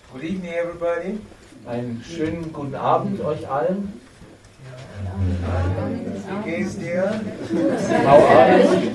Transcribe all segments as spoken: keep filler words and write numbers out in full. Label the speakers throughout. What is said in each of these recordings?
Speaker 1: Good evening, everybody.
Speaker 2: Einen schönen guten Abend euch allen.
Speaker 1: Wie geht's dir?
Speaker 2: How are you?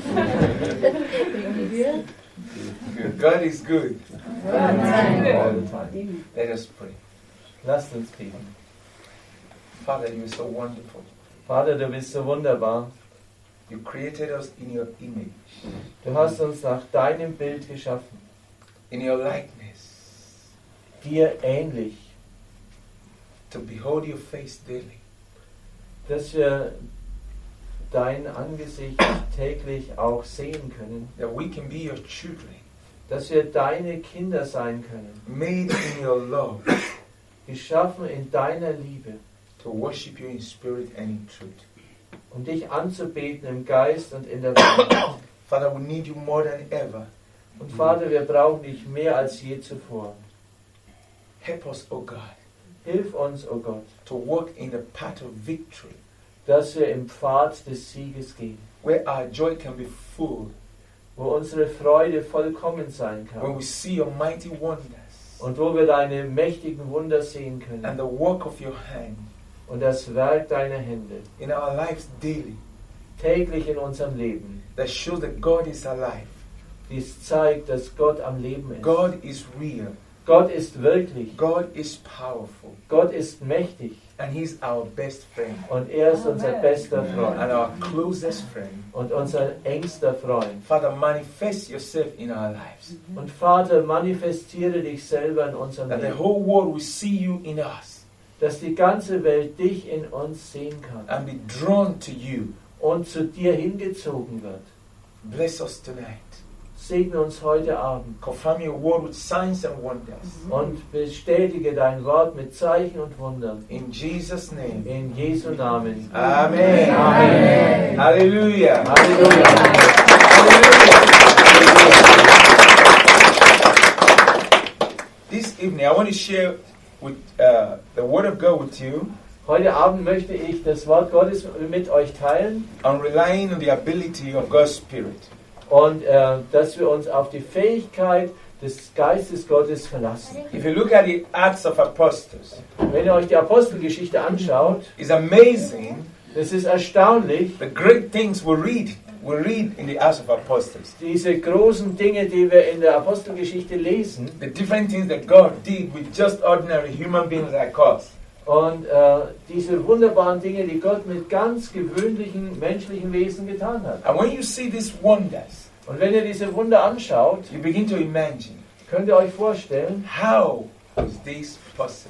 Speaker 1: God is good.
Speaker 2: All the time.
Speaker 1: Let us pray.
Speaker 2: Lasst uns beten.
Speaker 1: Father, you are so wonderful.
Speaker 2: Vater, du bist so wunderbar.
Speaker 1: You created us in your image,
Speaker 2: Du hast uns nach deinem Bild geschaffen,
Speaker 1: in your likeness,
Speaker 2: dir ähnlich,
Speaker 1: to behold your face daily.
Speaker 2: dass wir dein Angesicht täglich auch sehen können,
Speaker 1: That we can be your children,
Speaker 2: dass wir deine Kinder sein können,
Speaker 1: made in your love,
Speaker 2: geschaffen in deiner Liebe,
Speaker 1: to worship you in spirit and in truth.
Speaker 2: um dich anzubeten im Geist und in der Wahrheit.
Speaker 1: Father, we need you more than ever.
Speaker 2: Und Vater, wir brauchen dich mehr als je zuvor.
Speaker 1: Help us, O God,
Speaker 2: Hilf uns, o Gott,
Speaker 1: to walk in the path of victory,
Speaker 2: dass wir im Pfad des Sieges gehen,
Speaker 1: where our joy can be full,
Speaker 2: wo unsere Freude vollkommen sein
Speaker 1: when
Speaker 2: kann
Speaker 1: we see your mighty wonders
Speaker 2: und wo wir deine mächtigen Wunder sehen können
Speaker 1: and the work of your hand
Speaker 2: und das Werk deiner Hände
Speaker 1: in our lives daily,
Speaker 2: täglich in unserem Leben.
Speaker 1: that shows that God is alive.
Speaker 2: Dies zeigt, dass Gott am Leben ist.
Speaker 1: God is real.
Speaker 2: Gott ist wirklich.
Speaker 1: God is powerful.
Speaker 2: Gott ist mächtig
Speaker 1: And He's our best friend
Speaker 2: und er ist unser bester
Speaker 1: and
Speaker 2: Freund
Speaker 1: our closest friend.
Speaker 2: und unser engster Freund.
Speaker 1: Father, manifest yourself in our lives.
Speaker 2: Und Vater, manifestiere dich selber in unserem
Speaker 1: That the
Speaker 2: Leben,
Speaker 1: whole world will see you in us
Speaker 2: dass die ganze Welt dich in uns sehen kann
Speaker 1: and be drawn to you.
Speaker 2: und zu dir hingezogen wird.
Speaker 1: Bless us tonight.
Speaker 2: Segne uns heute Abend
Speaker 1: Confirm your word with signs and wonders.
Speaker 2: und bestätige dein Wort mit Zeichen und Wundern.
Speaker 1: In Jesus' name.
Speaker 2: In Jesu Namen.
Speaker 1: Amen.
Speaker 2: Amen.
Speaker 1: Hallelujah.
Speaker 2: Halleluja.
Speaker 1: This evening, I want to share with uh, the Word of God with you
Speaker 2: Heute Abend möchte ich das Wort Gottes mit euch teilen
Speaker 1: on relying on the ability of God's Spirit.
Speaker 2: und äh, dass wir uns auf die Fähigkeit des Geistes Gottes verlassen.
Speaker 1: If you look at the Acts of Apostles,
Speaker 2: Wenn ihr euch die Apostelgeschichte anschaut,
Speaker 1: it's amazing
Speaker 2: es ist erstaunlich,
Speaker 1: the great things we read. We read in the Acts of Apostles.
Speaker 2: diese großen Dinge, die wir in der Apostelgeschichte lesen
Speaker 1: The different things that God did with just ordinary human beings like us.
Speaker 2: und äh, diese wunderbaren Dinge, die Gott mit ganz gewöhnlichen menschlichen Wesen getan hat.
Speaker 1: And when you see these wonders,
Speaker 2: Und wenn ihr diese Wunder anschaut,
Speaker 1: you begin to imagine,
Speaker 2: könnt ihr euch vorstellen,
Speaker 1: how is this possible?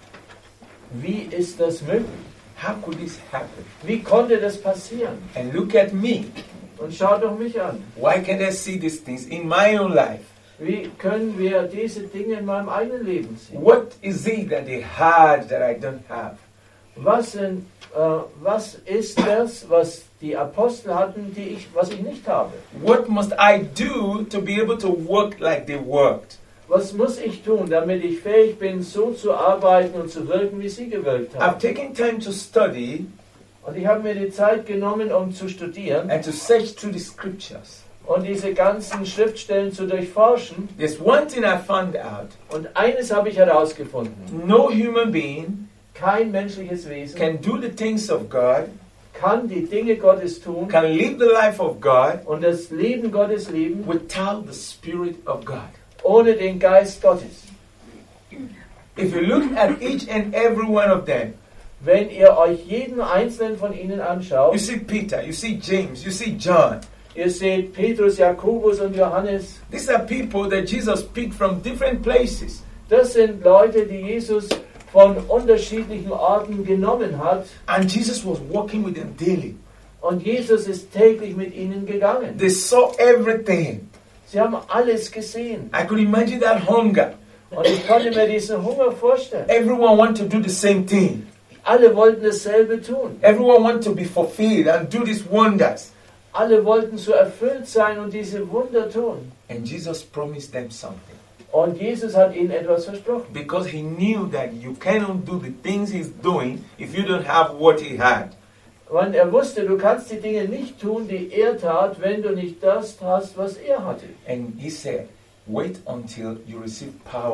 Speaker 2: wie ist das möglich?
Speaker 1: How could this happen?
Speaker 2: Wie konnte das passieren?
Speaker 1: And look at me.
Speaker 2: Und schaut doch mich an.
Speaker 1: Why can't I see these things in my own life?
Speaker 2: Wie können wir diese Dinge in meinem eigenen Leben sehen?
Speaker 1: What is it that they had that I don't have?
Speaker 2: Was, sind, äh, was ist das, was die Apostel hatten, die ich, was ich nicht habe?
Speaker 1: What must I do to be able to work like they worked?
Speaker 2: Was muss ich tun, damit ich fähig bin, so zu arbeiten und zu wirken, wie sie gewirkt
Speaker 1: I've
Speaker 2: haben?
Speaker 1: taken time to study
Speaker 2: Und ich habe mir die Zeit genommen, um zu studieren
Speaker 1: and to search through the scriptures.
Speaker 2: und diese ganzen Schriftstellen zu durchforschen.
Speaker 1: There's one thing I found out.
Speaker 2: Und eines habe ich herausgefunden.
Speaker 1: No human being
Speaker 2: Kein menschliches Wesen
Speaker 1: can do the things of God,
Speaker 2: kann die Dinge Gottes tun
Speaker 1: can live the life of God
Speaker 2: und das Leben Gottes leben,
Speaker 1: without the Spirit of God.
Speaker 2: ohne den Geist Gottes.
Speaker 1: If you look at each and every one of them,
Speaker 2: Wenn ihr euch jeden einzelnen von ihnen
Speaker 1: you
Speaker 2: anschaut,
Speaker 1: see Peter, you see James, you see John.
Speaker 2: ihr seht Petrus, Jakobus und Johannes,
Speaker 1: These are people that Jesus picked from different places.
Speaker 2: das sind Leute, die Jesus von unterschiedlichen Orten genommen hat
Speaker 1: And Jesus was walking with them daily.
Speaker 2: und Jesus ist täglich mit ihnen gegangen.
Speaker 1: They saw everything.
Speaker 2: Sie haben alles gesehen
Speaker 1: I could imagine that hunger.
Speaker 2: und ich konnte mir diesen Hunger vorstellen.
Speaker 1: Everyone wanted to do the same thing.
Speaker 2: Alle wollten dasselbe tun.
Speaker 1: Everyone wanted to be fulfilled and do these wonders.
Speaker 2: Alle wollten so erfüllt sein und diese Wunder tun.
Speaker 1: And Jesus promised them something.
Speaker 2: Und Jesus hat ihnen etwas versprochen.
Speaker 1: Because he knew that you cannot do the things he's doing if you don't have what he had.
Speaker 2: Und er wusste, du kannst die Dinge nicht tun, die er tat, wenn du nicht das hast, was er hatte.
Speaker 1: And he said, wait until you receive power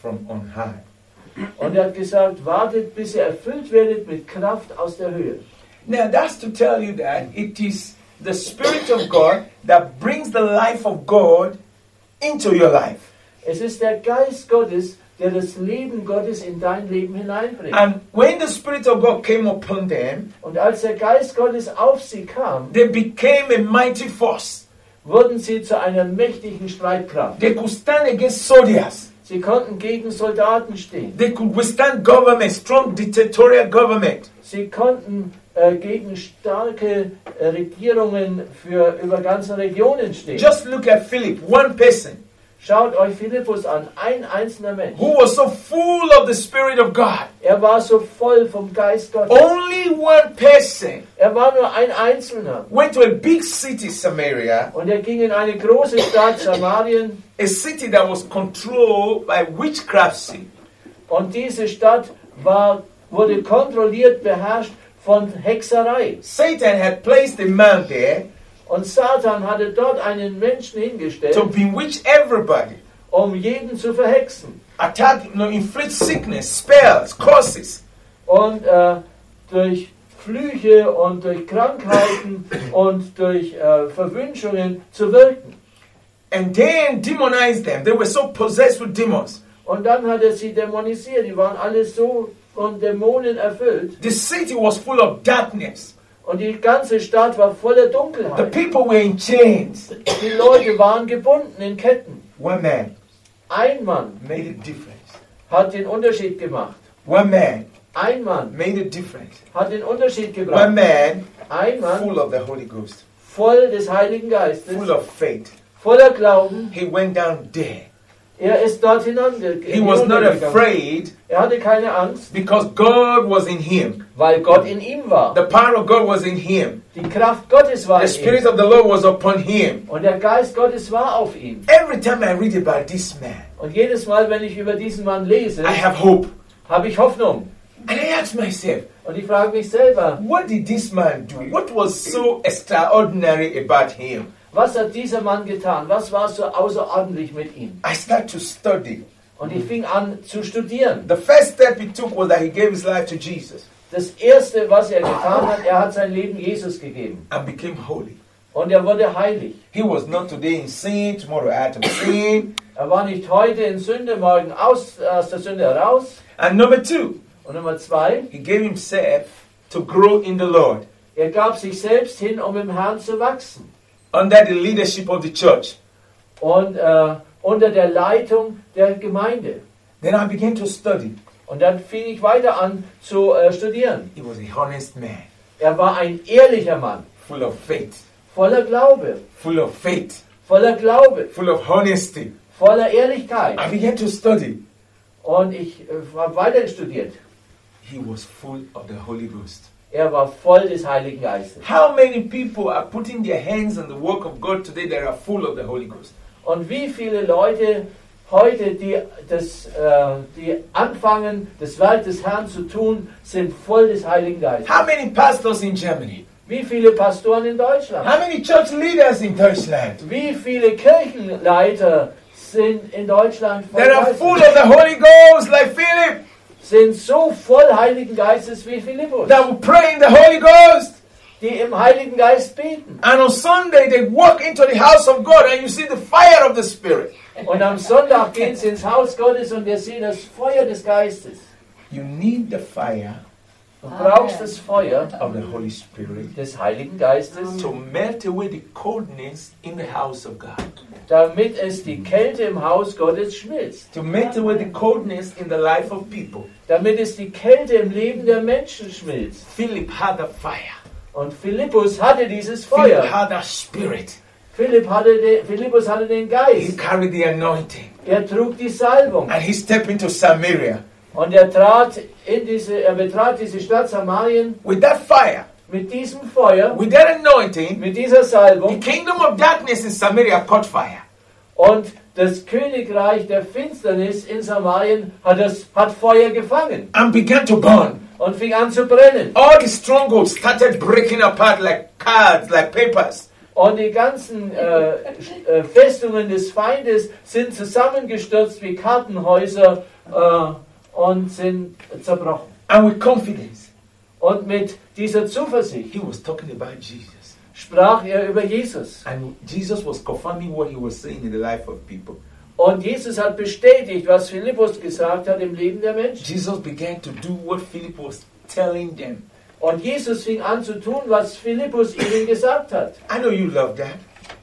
Speaker 1: from on high.
Speaker 2: Und er hat gesagt, wartet, bis ihr erfüllt werdet mit Kraft aus der Höhe.
Speaker 1: Now that's to tell you that it is the Spirit of God that brings the life of God into your life.
Speaker 2: Es ist der Geist Gottes, der das Leben Gottes in dein Leben hineinbringt.
Speaker 1: And when the Spirit of God came upon them,
Speaker 2: Und als der Geist Gottes auf sie kam,
Speaker 1: they became a mighty force.
Speaker 2: wurden sie zu einer mächtigen Streitkraft.
Speaker 1: They could stand against soldiers.
Speaker 2: Sie konnten gegen Soldaten stehen.
Speaker 1: They could withstand government, strong dictatorial government.
Speaker 2: Sie konnten äh, gegen starke äh, Regierungen für über ganze Regionen stehen.
Speaker 1: Just look at Philip, one person
Speaker 2: Schaut euch Philippus an, ein einzelner Mensch.
Speaker 1: who was so full of the Spirit of God.
Speaker 2: Er war so voll vom Geist Gottes.
Speaker 1: Only one person
Speaker 2: Er war nur ein Einzelner.
Speaker 1: went to a big city, Samaria,
Speaker 2: Und er ging in eine große Stadt, Samarien.
Speaker 1: a city that was controlled by witchcraft.
Speaker 2: Und diese Stadt war, wurde kontrolliert, beherrscht von Hexerei.
Speaker 1: Satan had placed a man there
Speaker 2: Und Satan hatte dort einen Menschen hingestellt,
Speaker 1: to bewitch everybody,
Speaker 2: um jeden zu verhexen.
Speaker 1: attack, you know, inflict sickness, spells, curses.
Speaker 2: Und äh, durch Flüche und durch Krankheiten und durch äh, Verwünschungen zu wirken.
Speaker 1: And then demonize them. They were so possessed with demons.
Speaker 2: Und dann hat er sie dämonisiert. Die waren alle so von Dämonen erfüllt.
Speaker 1: The city was full of darkness.
Speaker 2: Und die ganze Stadt war voller
Speaker 1: The
Speaker 2: Dunkelheit.
Speaker 1: people were in chains.
Speaker 2: Die Leute waren gebunden in Ketten.
Speaker 1: One man
Speaker 2: Ein Mann
Speaker 1: made a difference.
Speaker 2: hat den Unterschied gemacht.
Speaker 1: One man
Speaker 2: Ein Mann
Speaker 1: made a difference.
Speaker 2: hat den Unterschied
Speaker 1: One
Speaker 2: gebracht.
Speaker 1: man
Speaker 2: Ein Mann
Speaker 1: full of the Holy Ghost,
Speaker 2: voll des Heiligen Geistes,
Speaker 1: full of faith.
Speaker 2: voller Glauben.
Speaker 1: He went down there.
Speaker 2: Er ist dort hinunter-
Speaker 1: He was not
Speaker 2: hinuntergegangen.
Speaker 1: afraid
Speaker 2: Er hatte keine Angst,
Speaker 1: because God was in him.
Speaker 2: weil Gott in ihm war.
Speaker 1: The power of God was in him.
Speaker 2: Die Kraft Gottes war
Speaker 1: The
Speaker 2: in
Speaker 1: Spirit
Speaker 2: ihm.
Speaker 1: of the Lord was upon him.
Speaker 2: Und der Geist Gottes war auf ihm.
Speaker 1: Every time I read about this man,
Speaker 2: Und jedes Mal, wenn ich über diesen Mann lese,
Speaker 1: I have hope.
Speaker 2: habe ich Hoffnung.
Speaker 1: And I ask myself,
Speaker 2: Und ich frage mich selber,
Speaker 1: what did this man do? What was so extraordinary about him?
Speaker 2: was hat dieser Mann getan? Was war so außerordentlich mit ihm?
Speaker 1: I start to study.
Speaker 2: Und ich fing an zu studieren.
Speaker 1: The first step he took was that he gave his life to Jesus
Speaker 2: Das Erste, was er getan hat, er hat sein Leben Jesus gegeben.
Speaker 1: and became holy.
Speaker 2: Und er wurde heilig.
Speaker 1: He was not today in sin, tomorrow out of sin.
Speaker 2: Er war nicht heute in Sünde, morgen aus, aus der Sünde heraus.
Speaker 1: And number two,
Speaker 2: Und Nummer zwei,
Speaker 1: he gave himself to grow in the Lord
Speaker 2: er gab sich selbst hin, um im Herrn zu wachsen.
Speaker 1: under the leadership of the church.
Speaker 2: Und äh, unter der Leitung der Gemeinde.
Speaker 1: Then I began to study.
Speaker 2: Und dann fing ich weiter an zu äh, studieren.
Speaker 1: He was a honest man,
Speaker 2: Er war ein ehrlicher Mann,
Speaker 1: full of faith,
Speaker 2: voller Glaube,
Speaker 1: full of faith,
Speaker 2: voller Glaube,
Speaker 1: full of honesty.
Speaker 2: voller Ehrlichkeit.
Speaker 1: I began to study.
Speaker 2: Und ich äh, habe weiter studiert.
Speaker 1: He was full of the Holy Ghost.
Speaker 2: Er war voll des Heiligen Geistes.
Speaker 1: How many people are putting their hands on the work of God today that are full of the Holy Ghost?
Speaker 2: Und wie viele Leute heute, die, das, äh, die anfangen, das Werk des Herrn zu tun, sind voll des Heiligen Geistes.
Speaker 1: How many pastors in Germany?
Speaker 2: Wie viele Pastoren in Deutschland?
Speaker 1: How many church leaders in Deutschland
Speaker 2: Wie viele Kirchenleiter sind in Deutschland voll
Speaker 1: that are
Speaker 2: Geistes?
Speaker 1: full of the Holy Ghost like Philip,
Speaker 2: Sind so voll Heiligen Geistes wie Philippus,
Speaker 1: that will pray in the Holy Ghost?
Speaker 2: die im Heiligen Geist beten.
Speaker 1: And on Sunday they walk into the house of God and you see the fire of the Spirit.
Speaker 2: Und am Sonntag gehen sie ins Haus Gottes und wir sehen das Feuer des Geistes.
Speaker 1: You need the fire
Speaker 2: Du brauchst das Feuer
Speaker 1: of the Holy Spirit
Speaker 2: des Heiligen Geistes,
Speaker 1: to melt away the coldness in the house of God.
Speaker 2: damit es die Kälte im Haus Gottes schmilzt.
Speaker 1: To melt away the coldness in the life of people.
Speaker 2: Damit es die Kälte im Leben der Menschen schmilzt.
Speaker 1: Philip had the fire.
Speaker 2: Und Philippus hatte dieses
Speaker 1: Philip
Speaker 2: Feuer.
Speaker 1: had that spirit.
Speaker 2: Philipp hatte den, Philippus hatte den
Speaker 1: He
Speaker 2: Geist.
Speaker 1: carried the anointing.
Speaker 2: Er trug die Salbung.
Speaker 1: And he stepped into Samaria.
Speaker 2: Und er trat in diese, er betrat diese Stadt Samarien
Speaker 1: With that fire,
Speaker 2: mit diesem Feuer,
Speaker 1: with that anointing,
Speaker 2: mit dieser
Speaker 1: the
Speaker 2: Salbung.
Speaker 1: kingdom of darkness in Samaria caught fire.
Speaker 2: Und das Königreich der Finsternis in Samarien hat, das, hat Feuer gefangen
Speaker 1: And began to burn.
Speaker 2: und fing an zu brennen.
Speaker 1: All the strongholds started breaking apart like cards, like papers.
Speaker 2: Und die ganzen äh, äh, Festungen des Feindes sind zusammengestürzt wie Kartenhäuser äh, und sind zerbrochen.
Speaker 1: And with confidence,
Speaker 2: Und mit dieser Zuversicht
Speaker 1: he was talking about Jesus.
Speaker 2: sprach er über Jesus.
Speaker 1: And Jesus was confirming what he was saying in the life of people.
Speaker 2: Und Jesus hat bestätigt, was Philippus gesagt hat im Leben der Menschen.
Speaker 1: Jesus began to do what Philip was telling them.
Speaker 2: Und Jesus fing an zu tun, was Philippus ihnen gesagt hat.
Speaker 1: I know you love that.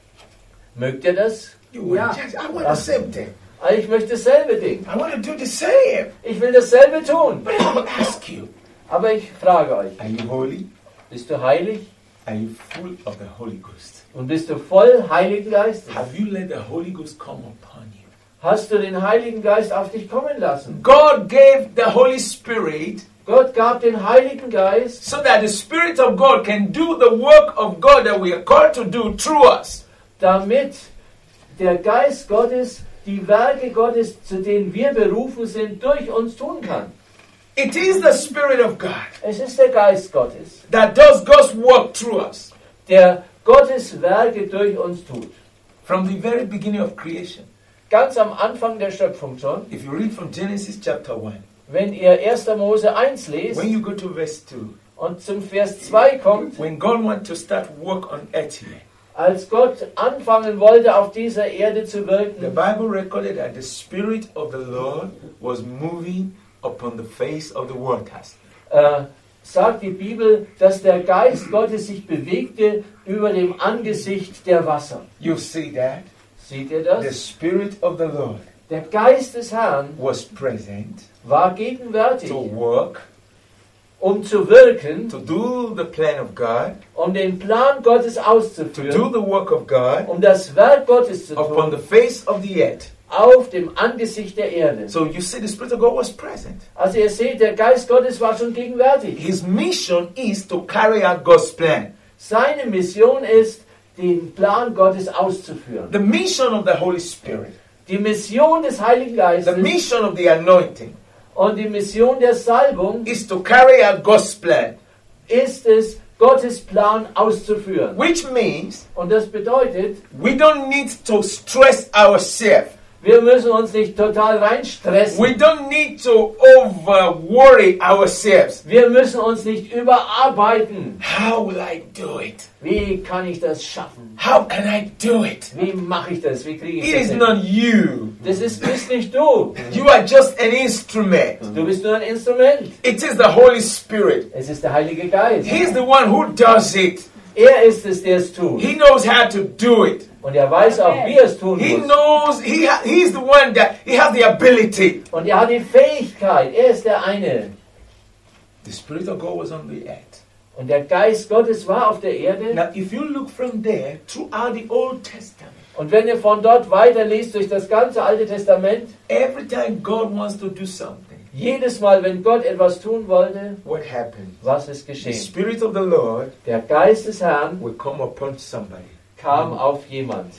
Speaker 2: Mögt ihr das?
Speaker 1: You would
Speaker 3: Yeah.
Speaker 1: just, I want the same thing.
Speaker 2: Ah, Ich möchte dasselbe Ding.
Speaker 1: I want to do the same.
Speaker 2: Ich will dasselbe tun.
Speaker 1: But I will ask you,
Speaker 2: Aber ich frage euch,
Speaker 1: are you holy?
Speaker 2: bist du heilig?
Speaker 1: Are you full of the Holy Ghost?
Speaker 2: Und bist du voll Heiligen Geistes?
Speaker 1: Have you let the Holy Ghost come upon you?
Speaker 2: Hast du den Heiligen Geist auf dich kommen lassen?
Speaker 1: God gave the Holy Spirit
Speaker 2: Gott gab den Heiligen Geist,
Speaker 1: so that the Spirit of God can do the work of God that we are called to do through us.
Speaker 2: damit der Geist Gottes die Werke Gottes, zu denen wir berufen sind, durch uns tun kann.
Speaker 1: It is the Spirit of God
Speaker 2: Es ist der Geist Gottes,
Speaker 1: that does God's work through us.
Speaker 2: der Gottes Werke durch uns tut.
Speaker 1: From the very beginning of creation.
Speaker 2: Ganz am Anfang der Schöpfung schon,
Speaker 1: If you read from Genesis chapter one,
Speaker 2: wenn ihr erster Mose eins lest
Speaker 1: when you go to verse two,
Speaker 2: und zum Vers zwei kommt,
Speaker 1: when God wanted to start work on earth here,
Speaker 2: als Gott anfangen wollte, auf dieser Erde zu
Speaker 1: the
Speaker 2: wirken,
Speaker 1: Bible recorded that the Spirit of the Lord was moving upon the face of the waters.
Speaker 2: äh, sagt die Bibel, dass der Geist Gottes sich bewegte über dem Angesicht der Wasser.
Speaker 1: You see that?
Speaker 2: Seht ihr
Speaker 1: The
Speaker 2: das?
Speaker 1: Spirit of the Lord
Speaker 2: Der Geist des Herrn
Speaker 1: was present
Speaker 2: war gegenwärtig,
Speaker 1: to work,
Speaker 2: um zu wirken,
Speaker 1: to do the plan of God,
Speaker 2: um den Plan Gottes
Speaker 1: to do
Speaker 2: auszuführen,
Speaker 1: the work of God
Speaker 2: um das Werk Gottes zu
Speaker 1: upon
Speaker 2: tun,
Speaker 1: the face of the earth.
Speaker 2: auf dem Angesicht der Erde.
Speaker 1: So you see, the Spirit of God was present.
Speaker 2: Also ihr seht, der Geist Gottes war schon gegenwärtig.
Speaker 1: His mission is to carry out God's plan.
Speaker 2: Seine Mission ist, den Plan Gottes auszuführen.
Speaker 1: The mission of the Holy Spirit,
Speaker 2: Die Mission des Heiligen
Speaker 1: the
Speaker 2: Geistes
Speaker 1: mission of the anointing,
Speaker 2: und die Mission der Salbung
Speaker 1: is to carry out God's plan,
Speaker 2: ist es, Gottes Plan auszuführen.
Speaker 1: which means
Speaker 2: Und das bedeutet,
Speaker 1: we don't need to stress ourselves.
Speaker 2: wir müssen uns nicht total reinstressen.
Speaker 1: We don't need to over worry ourselves.
Speaker 2: Wir müssen uns nicht überarbeiten.
Speaker 1: How will I do it?
Speaker 2: Wie kann ich das schaffen?
Speaker 1: How can I do it?
Speaker 2: Wie mache ich das? Wie kriege ich
Speaker 1: It
Speaker 2: das
Speaker 1: is
Speaker 2: hin?
Speaker 1: not you.
Speaker 2: Das ist, bist nicht du.
Speaker 1: You are just an instrument.
Speaker 2: Du bist nur ein Instrument.
Speaker 1: It is the Holy Spirit.
Speaker 2: Es ist der Heilige Geist.
Speaker 1: He's the one who does it.
Speaker 2: Er ist es, der es tut.
Speaker 1: He knows how to do it.
Speaker 2: Und er weiß auch, wie er es tun
Speaker 1: He
Speaker 2: muss.
Speaker 1: knows, he ha- he's the one that, he has the ability.
Speaker 2: Und er hat die Fähigkeit. Er ist der eine.
Speaker 1: The Spirit of God was on the earth.
Speaker 2: Und der Geist Gottes war auf der Erde.
Speaker 1: Now, if you look from there throughout the Old Testament,
Speaker 2: Und wenn ihr von dort weiterliest durch das ganze Alte Testament,
Speaker 1: every time God wants to do something,
Speaker 2: jedes Mal, wenn Gott etwas tun wollte,
Speaker 1: what happens?
Speaker 2: was ist
Speaker 1: The
Speaker 2: geschehen?
Speaker 1: Spirit of the Lord
Speaker 2: Der Geist des Herrn
Speaker 1: will come upon somebody.
Speaker 2: kam auf jemand.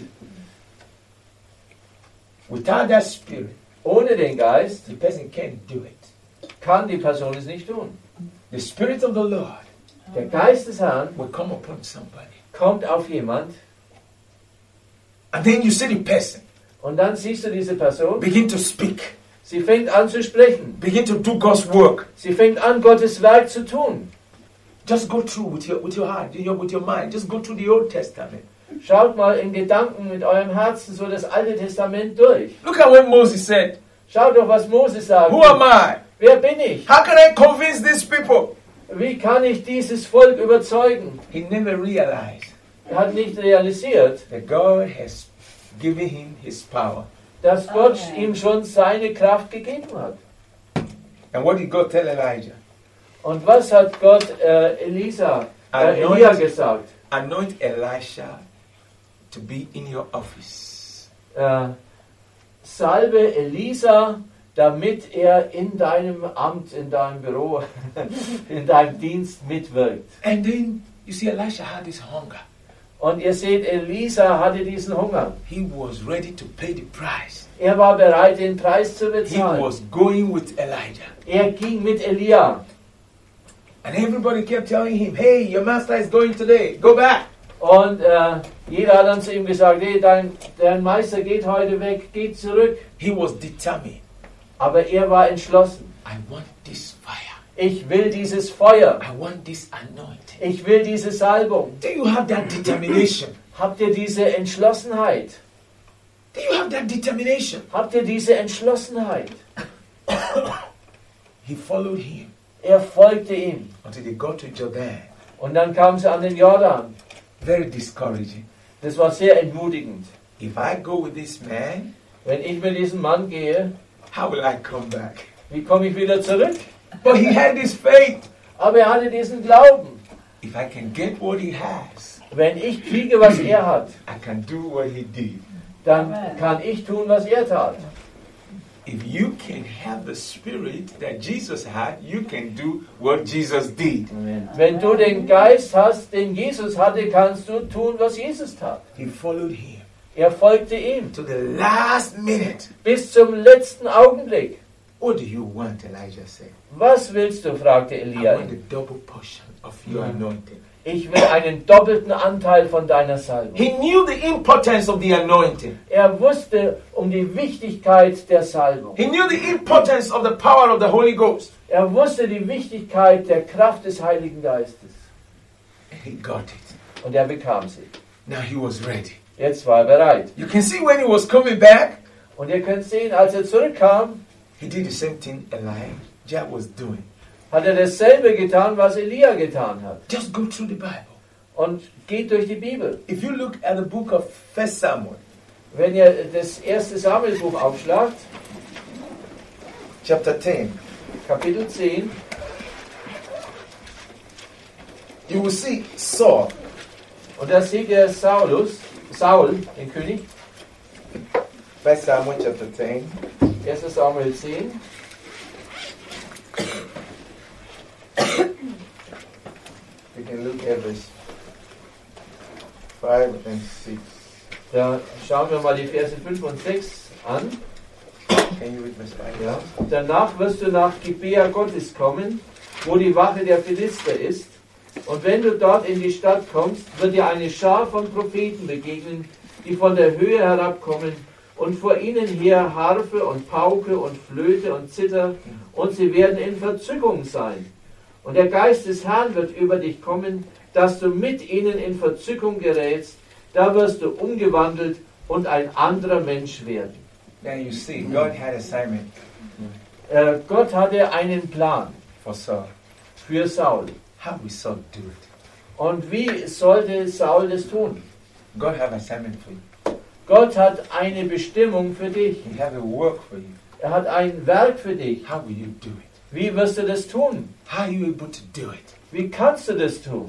Speaker 1: Without that Spirit,
Speaker 2: Ohne den Geist
Speaker 1: the person can't do it.
Speaker 2: kann die Person es nicht tun.
Speaker 1: The Spirit of the Lord
Speaker 2: Der Geist des Herrn
Speaker 1: will come upon somebody.
Speaker 2: kommt auf jemand
Speaker 1: And then you see the person
Speaker 2: und dann siehst du diese Person.
Speaker 1: begin to speak,
Speaker 2: Sie fängt an zu sprechen.
Speaker 1: begin to do God's work.
Speaker 2: Sie fängt an, Gottes Werk zu tun.
Speaker 1: Just go through with your, with your heart, your, with your mind. Just go through the Old Testament.
Speaker 2: Schaut mal in Gedanken mit eurem Herzen so das Alte Testament durch.
Speaker 1: Look at what Moses said.
Speaker 2: Schaut doch, was Moses sagt.
Speaker 1: Who am I?
Speaker 2: Wer bin ich?
Speaker 1: How can I convince these people?
Speaker 2: Wie kann ich dieses Volk überzeugen?
Speaker 1: He never realized
Speaker 2: Er hat nicht realisiert,
Speaker 1: that God has given him his power.
Speaker 2: dass Gott ihm schon seine Kraft gegeben hat.
Speaker 1: And what did God tell Elijah?
Speaker 2: Und was hat Gott äh, Elisa, äh,
Speaker 1: Anoint-
Speaker 2: Elia gesagt?
Speaker 1: Anoint Elisha to be in your office.
Speaker 2: Äh, salbe Elisa, damit er in deinem Amt, in deinem Büro, in deinem Dienst mitwirkt.
Speaker 1: And then you see Elisha had this hunger.
Speaker 2: Und ihr seht, Elisa hatte diesen Hunger.
Speaker 1: He was ready to pay the price.
Speaker 2: Er war bereit, den Preis zu
Speaker 1: He
Speaker 2: bezahlen.
Speaker 1: was going with Elijah.
Speaker 2: Er ging mit Elia.
Speaker 1: And everybody kept telling him, hey, your master is going today. Go back.
Speaker 2: Und äh, jeder hat dann zu ihm gesagt, hey, dein, dein Meister geht heute weg, geht zurück.
Speaker 1: He was determined.
Speaker 2: Aber er war entschlossen.
Speaker 1: I want this fire.
Speaker 2: Ich will dieses Feuer.
Speaker 1: I want this anointing.
Speaker 2: Ich will diese Salbung.
Speaker 1: Do you have that determination?
Speaker 2: Habt ihr diese Entschlossenheit?
Speaker 1: Do you have that determination?
Speaker 2: Habt ihr diese Entschlossenheit?
Speaker 1: He followed him
Speaker 2: Er folgte ihm.
Speaker 1: until they got to Jordan.
Speaker 2: Und dann kam sie an den Jordan.
Speaker 1: Very discouraging.
Speaker 2: Das war sehr entmutigend.
Speaker 1: If I go with this man,
Speaker 2: Wenn ich mit diesem Mann gehe,
Speaker 1: how will I come back?
Speaker 2: wie komme ich wieder zurück?
Speaker 1: But he had this faith.
Speaker 2: Aber er hatte diesen Glauben.
Speaker 1: If I can get what he has,
Speaker 2: Wenn ich kriege, was er hat,
Speaker 1: I can do what he did.
Speaker 2: dann kann ich tun, was er tat.
Speaker 1: If you can have the spirit that Jesus had, you can do what Jesus did.
Speaker 2: Wenn du den Geist hast, den Jesus hatte, kannst du tun, was Jesus tat.
Speaker 1: He followed him
Speaker 2: Er folgte ihm
Speaker 1: to the last minute.
Speaker 2: bis zum letzten Augenblick.
Speaker 1: What do you want? Elijah said.
Speaker 2: Was willst du? fragte
Speaker 1: I
Speaker 2: Elia.
Speaker 1: want a double portion of your anointing.
Speaker 2: Ich will einen doppelten Anteil von deiner Salbung.
Speaker 1: He knew the importance of the anointing.
Speaker 2: Er wusste um die Wichtigkeit der Salbung.
Speaker 1: He knew the importance of the power of the Holy Ghost.
Speaker 2: Er wusste die Wichtigkeit der Kraft des Heiligen Geistes.
Speaker 1: And he got it.
Speaker 2: Und er bekam sie.
Speaker 1: Now he was ready.
Speaker 2: Jetzt war er bereit.
Speaker 1: You can see when he was coming back,
Speaker 2: Und ihr könnt sehen, als er zurückkam,
Speaker 1: he did the same thing Elijah was doing.
Speaker 2: hat er dasselbe getan, was Elia getan hat.
Speaker 1: Just go through the Bible.
Speaker 2: Und geht durch die Bibel.
Speaker 1: If you look at the book of First Samuel,
Speaker 2: Wenn ihr das erste Samuelbuch aufschlagt,
Speaker 1: chapter ten,
Speaker 2: Kapitel zehn,
Speaker 1: you will see Saul.
Speaker 2: und da seht ihr Saulus, Saul, den König,
Speaker 1: First Samuel chapter ten.
Speaker 2: erster Samuel zehn.
Speaker 1: We can look at verse five and six.
Speaker 2: Da schauen wir mal die Verse fünf und sechs an.
Speaker 1: Can you read verse five?
Speaker 2: Ja. Danach wirst du nach Gibea Gottes kommen, wo die Wache der Philister ist. Und wenn du dort in die Stadt kommst, wird dir eine Schar von Propheten begegnen, die von der Höhe herabkommen, und vor ihnen her Harfe und Pauke und Flöte und Zither, und sie werden in Verzückung sein. Und der Geist des Herrn wird über dich kommen, dass du mit ihnen in Verzückung gerätst, da wirst du umgewandelt und ein anderer Mensch werden.
Speaker 1: Now you see, God had assignment
Speaker 2: Äh, Gott hatte einen Plan
Speaker 1: for Saul.
Speaker 2: für Saul.
Speaker 1: How will Saul do it?
Speaker 2: Und wie sollte Saul das tun?
Speaker 1: God have assignment for you.
Speaker 2: Gott hat eine Bestimmung für dich.
Speaker 1: He have a work for you.
Speaker 2: Er hat ein Werk für dich.
Speaker 1: How will you do it?
Speaker 2: Wie wirst du das tun?
Speaker 1: How are you able to do it?
Speaker 2: Wie kannst du das tun?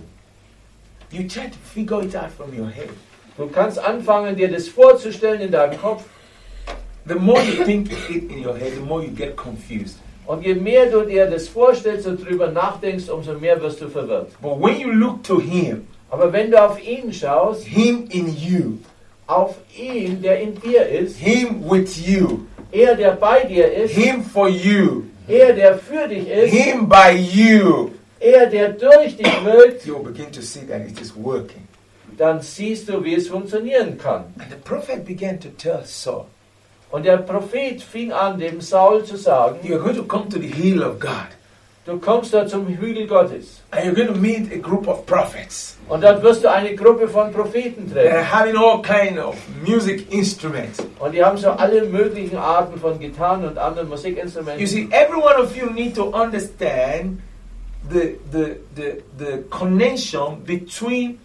Speaker 1: You try to figure it out from your head.
Speaker 2: Du kannst anfangen, dir das vorzustellen in deinem Kopf.
Speaker 1: The more you think it in your head, the more you get confused.
Speaker 2: Und je mehr du dir das vorstellst und drüber nachdenkst, umso mehr wirst du verwirrt.
Speaker 1: But when you look to Him,
Speaker 2: Aber wenn du auf ihn schaust,
Speaker 1: Him in you,
Speaker 2: auf ihn, der in dir ist,
Speaker 1: Him with you,
Speaker 2: er, der bei dir ist,
Speaker 1: Him for you,
Speaker 2: er, der für dich ist,
Speaker 1: Him by you,
Speaker 2: er, der durch dich wirkt,
Speaker 1: you'll begin to see that it is working.
Speaker 2: dann siehst du, wie es funktionieren kann.
Speaker 1: And the prophet began to tell Saul,
Speaker 2: Und der Prophet fing an, dem Saul zu sagen,
Speaker 1: you're going to come to the hill of God,
Speaker 2: du kommst da zum Hügel Gottes.
Speaker 1: and you're going to meet a group of prophets.
Speaker 2: Und dort wirst du eine Gruppe von Propheten
Speaker 1: They're
Speaker 2: treffen.
Speaker 1: having all kind of music instruments.
Speaker 2: Und die haben so alle möglichen Arten von Gitarren und anderen
Speaker 1: You
Speaker 2: Musikinstrumenten.
Speaker 1: see, every one of you need to understand the, the, the, the connection between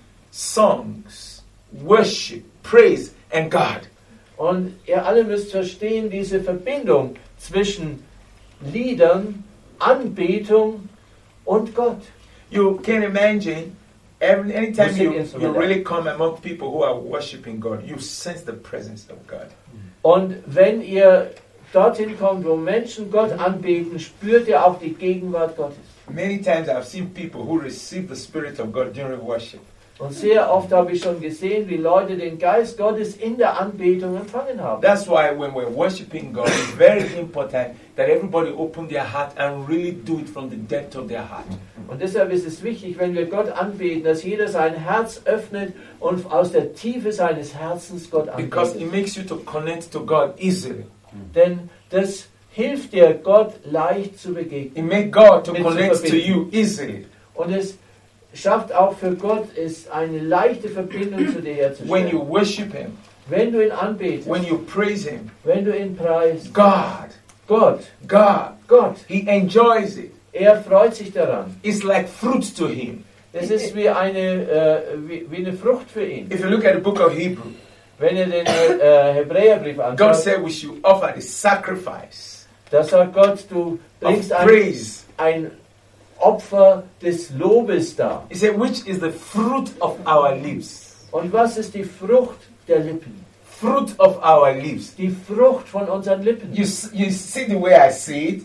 Speaker 1: songs, worship, praise, and God.
Speaker 2: Und ihr alle müsst verstehen, diese Verbindung zwischen Liedern, Anbetung und Gott.
Speaker 1: You can imagine, every, anytime
Speaker 2: Music
Speaker 1: you, you
Speaker 2: instrument.
Speaker 1: really come among people who are worshiping God, you sense the presence of God.
Speaker 2: Und wenn ihr dorthin kommt, wo Menschen Gott anbeten, spürt ihr auch die Gegenwart Gottes.
Speaker 1: Many times I've seen people who receive the Spirit of God during worship.
Speaker 2: Und sehr oft habe ich schon gesehen, wie Leute den Geist Gottes in der Anbetung empfangen haben.
Speaker 1: That's why when we're worshiping God, it's very important that everybody open their heart and really do it from the depth of their heart.
Speaker 2: Und deshalb ist es wichtig, wenn wir Gott anbeten, dass jeder sein Herz öffnet und aus der Tiefe seines Herzens Gott
Speaker 1: Because
Speaker 2: anbetet.
Speaker 1: it makes you to connect to God easily.
Speaker 2: Denn das hilft dir, Gott leicht zu begegnen.
Speaker 1: It makes God to
Speaker 2: Mit zu
Speaker 1: connect to
Speaker 2: verbinden.
Speaker 1: you easily.
Speaker 2: Und es schafft auch für Gott ist eine leichte Verbindung zu dir
Speaker 1: When you
Speaker 2: herzustellen.
Speaker 1: worship Him,
Speaker 2: Wenn du ihn anbetest,
Speaker 1: when you praise Him,
Speaker 2: wenn du ihn preist,
Speaker 1: God,
Speaker 2: Gott,
Speaker 1: God,
Speaker 2: Gott,
Speaker 1: He enjoys it.
Speaker 2: er freut sich daran.
Speaker 1: It's like fruit to Him.
Speaker 2: Das ist wie eine, äh, wie, wie eine Frucht für ihn.
Speaker 1: If you look at the book of Hebrew,
Speaker 2: Wenn ihr den äh, Hebräerbrief
Speaker 1: God
Speaker 2: anschaut,
Speaker 1: said we should offer the sacrifice
Speaker 2: da sagt Gott, du
Speaker 1: of
Speaker 2: bringst ein,
Speaker 1: praise.
Speaker 2: ein Opfer des Lobes dar.
Speaker 1: He said, which is the fruit of our lips.
Speaker 2: Und was ist die Frucht der Lippen?
Speaker 1: Fruit of our lips.
Speaker 2: Die Frucht von unseren Lippen.
Speaker 1: You, s- you see the way I see it?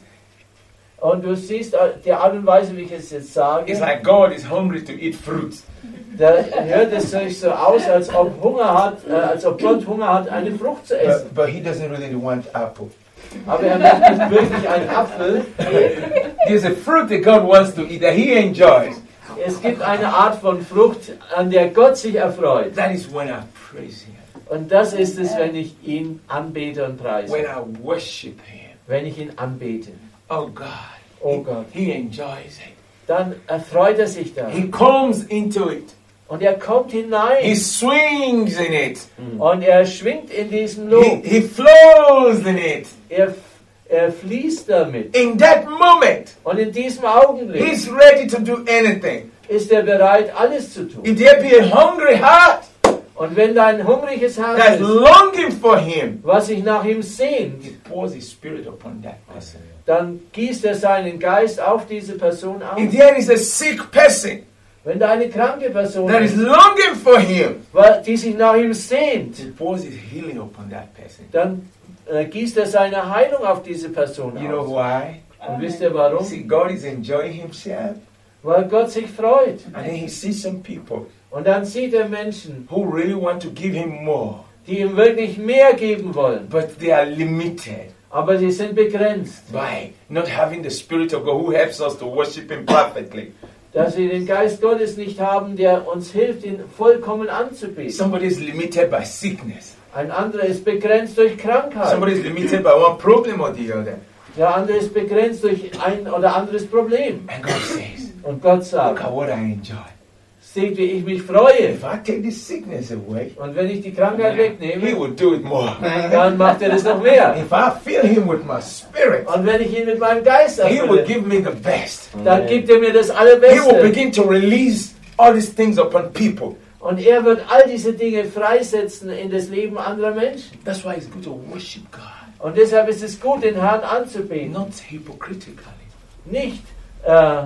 Speaker 2: Und du siehst äh, die Art und Weise, wie ich es jetzt sage,
Speaker 1: It's like God is hungry to eat fruit.
Speaker 2: da hört es sich so aus, als ob Hunger hat, äh, als ob Gott Hunger hat, eine Frucht zu essen.
Speaker 1: But, but He doesn't really want apple.
Speaker 2: Aber er möchte nicht wirklich einen Apfel.
Speaker 1: There's a fruit that God wants to eat that He enjoys.
Speaker 2: Es gibt eine Art von Frucht, an der Gott sich erfreut.
Speaker 1: That is when I praise Him.
Speaker 2: Und das ist es, wenn ich ihn anbete und preise.
Speaker 1: When I worship Him.
Speaker 2: Wenn ich ihn anbete.
Speaker 1: Oh God.
Speaker 2: Oh Gott.
Speaker 1: He enjoys it.
Speaker 2: Dann erfreut er sich daran.
Speaker 1: He comes into it.
Speaker 2: Und er kommt
Speaker 1: He
Speaker 2: hinein.
Speaker 1: swings in it.
Speaker 2: Und er schwingt in diesem
Speaker 1: He,
Speaker 2: Lob.
Speaker 1: he flows in it.
Speaker 2: Er, er fließt damit.
Speaker 1: In that moment,
Speaker 2: Und in diesem Augenblick
Speaker 1: He's ready to do anything.
Speaker 2: ist er bereit, alles zu tun.
Speaker 1: If there be a hungry heart
Speaker 2: Und wenn da ein hungriges Herz
Speaker 1: that's
Speaker 2: ist,
Speaker 1: longing for Him,
Speaker 2: was sich nach ihm sehnt,
Speaker 1: He pours His Spirit upon that person.
Speaker 2: dann gießt er seinen Geist auf diese Person aus.
Speaker 1: If there is a sick person
Speaker 2: Wenn da eine kranke Person
Speaker 1: that is
Speaker 2: ist,
Speaker 1: longing for Him,
Speaker 2: weil- die sich nach ihm sehnt,
Speaker 1: He pours His healing upon that person.
Speaker 2: dann äh, gießt er seine Heilung auf diese Person
Speaker 1: You know
Speaker 2: aus.
Speaker 1: why?
Speaker 2: Und wisst ihr warum?
Speaker 1: See, God is enjoying Himself,
Speaker 2: Weil Gott sich freut.
Speaker 1: and then He sees some people
Speaker 2: Und dann sieht er Menschen,
Speaker 1: who really want to give Him more,
Speaker 2: die ihm wirklich mehr geben wollen.
Speaker 1: but they are limited
Speaker 2: Aber sie sind begrenzt.
Speaker 1: by not having the Spirit of God who helps us to worship Him perfectly.
Speaker 2: Dass sie den Geist Gottes nicht haben, der uns hilft, ihn vollkommen anzubeten.
Speaker 1: Somebody is limited by sickness.
Speaker 2: Ein anderer ist begrenzt durch Krankheit.
Speaker 1: Somebody is limited by one problem or the other.
Speaker 2: Der andere ist begrenzt durch ein oder anderes Problem.
Speaker 1: And God says,
Speaker 2: Und Gott
Speaker 1: look
Speaker 2: sagt,
Speaker 1: at what I enjoy.
Speaker 2: seht, wie ich mich freue.
Speaker 1: If I take this sickness away,
Speaker 2: Und wenn ich die Krankheit
Speaker 1: He
Speaker 2: wegnehme,
Speaker 1: will do it more.
Speaker 2: dann macht er das noch mehr.
Speaker 1: If I fill Him with my Spirit,
Speaker 2: Und wenn ich ihn mit meinem Geist
Speaker 1: He will
Speaker 2: erfülle,
Speaker 1: give me the best.
Speaker 2: dann gibt er mir das
Speaker 1: He will
Speaker 2: Allerbeste.
Speaker 1: begin to release all these things upon people.
Speaker 2: Und er wird all diese Dinge freisetzen in das Leben anderer Menschen.
Speaker 1: That's why it's good to worship God,
Speaker 2: Und deshalb ist es gut, den Herrn anzubeten.
Speaker 1: not hypocritically.
Speaker 2: Nicht äh,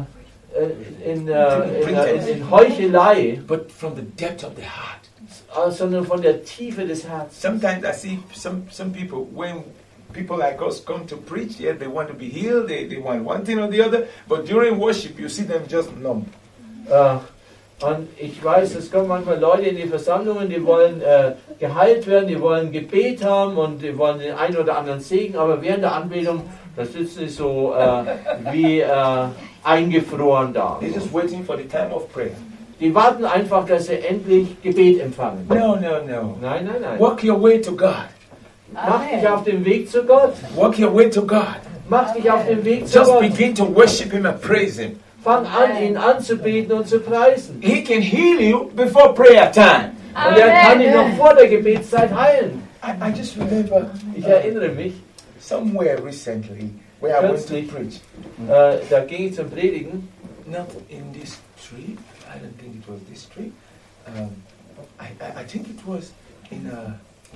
Speaker 2: in, äh, in, äh, in, in Heuchelei,
Speaker 1: But from the depth of the heart.
Speaker 2: äh, sondern von der Tiefe des Herzens.
Speaker 1: Sometimes I see some, some people, when people like us come to preach, yeah, they want to be healed, they, they want one thing or the other, but during worship you see them just numb.
Speaker 2: Äh, und ich weiß, es kommen manchmal Leute in die Versammlungen, die wollen äh, geheilt werden, die wollen Gebet haben und die wollen den einen oder anderen Segen, aber während der Anbetung, da sitzen sie so äh, wie äh, eingefroren da.
Speaker 1: They're just waiting for the time of prayer.
Speaker 2: Die warten einfach, dass sie endlich Gebet empfangen.
Speaker 1: No, no, no.
Speaker 2: Nein, nein, nein.
Speaker 1: Walk your way to God.
Speaker 2: Mach dich auf den Weg zu Gott.
Speaker 1: Walk your way to God.
Speaker 2: Mach dich auf den Weg zu
Speaker 1: Just
Speaker 2: Gott.
Speaker 1: begin to worship Him and praise Him.
Speaker 2: Fang an, ihn anzubeten und zu preisen.
Speaker 1: He can heal you before prayer time.
Speaker 2: Und er kann dich noch vor der Gebetszeit heilen.
Speaker 1: I, I just remember
Speaker 2: Ich erinnere mich,
Speaker 1: somewhere recently where I went to
Speaker 2: Kürzlich.
Speaker 1: preach.
Speaker 2: äh, da ging ich zum Predigen.
Speaker 1: Not in this street. I don't think it was this street. Um, I, I, I think it was in uh,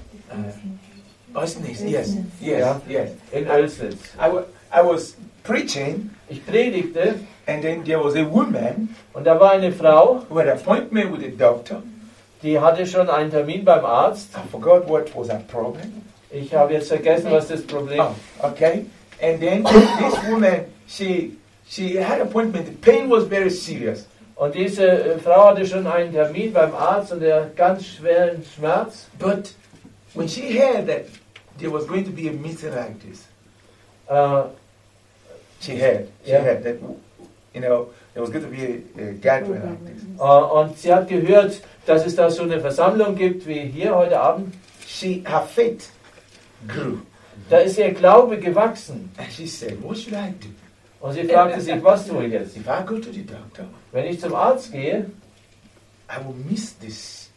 Speaker 1: uh, Osnes. Yes, yes,
Speaker 2: Yeah.
Speaker 1: yes.
Speaker 2: In Oelsnitz.
Speaker 1: I, wa- I was preaching,
Speaker 2: Ich predigte
Speaker 1: and then there was a woman
Speaker 2: und da war eine Frau,
Speaker 1: who had an appointment with a doctor.
Speaker 2: die hatte schon einen Termin beim Arzt.
Speaker 1: I forgot what was her problem.
Speaker 2: Ich habe jetzt vergessen, was das Problem
Speaker 1: Oh, okay. And then this woman, she she had an appointment. The pain was very serious.
Speaker 2: Und diese äh, Frau hatte schon einen Termin beim Arzt und der ganz schweren Schmerz.
Speaker 1: But when she heard that there was going to be a meeting like this,
Speaker 2: Äh,
Speaker 1: she heard, she
Speaker 2: Yeah.
Speaker 1: heard that you know, there was going to be a, a gathering like this.
Speaker 2: Äh, und sie hat gehört, dass es da so eine Versammlung gibt wie hier heute Abend.
Speaker 1: She, her faith grew.
Speaker 2: Da ist ihr Glaube gewachsen.
Speaker 1: And she said, what should I do?
Speaker 2: Und sie fragte sich, was tue ich jetzt?
Speaker 1: If I go to the doctor,
Speaker 2: Wenn ich zum Arzt gehe,
Speaker 1: I will miss this.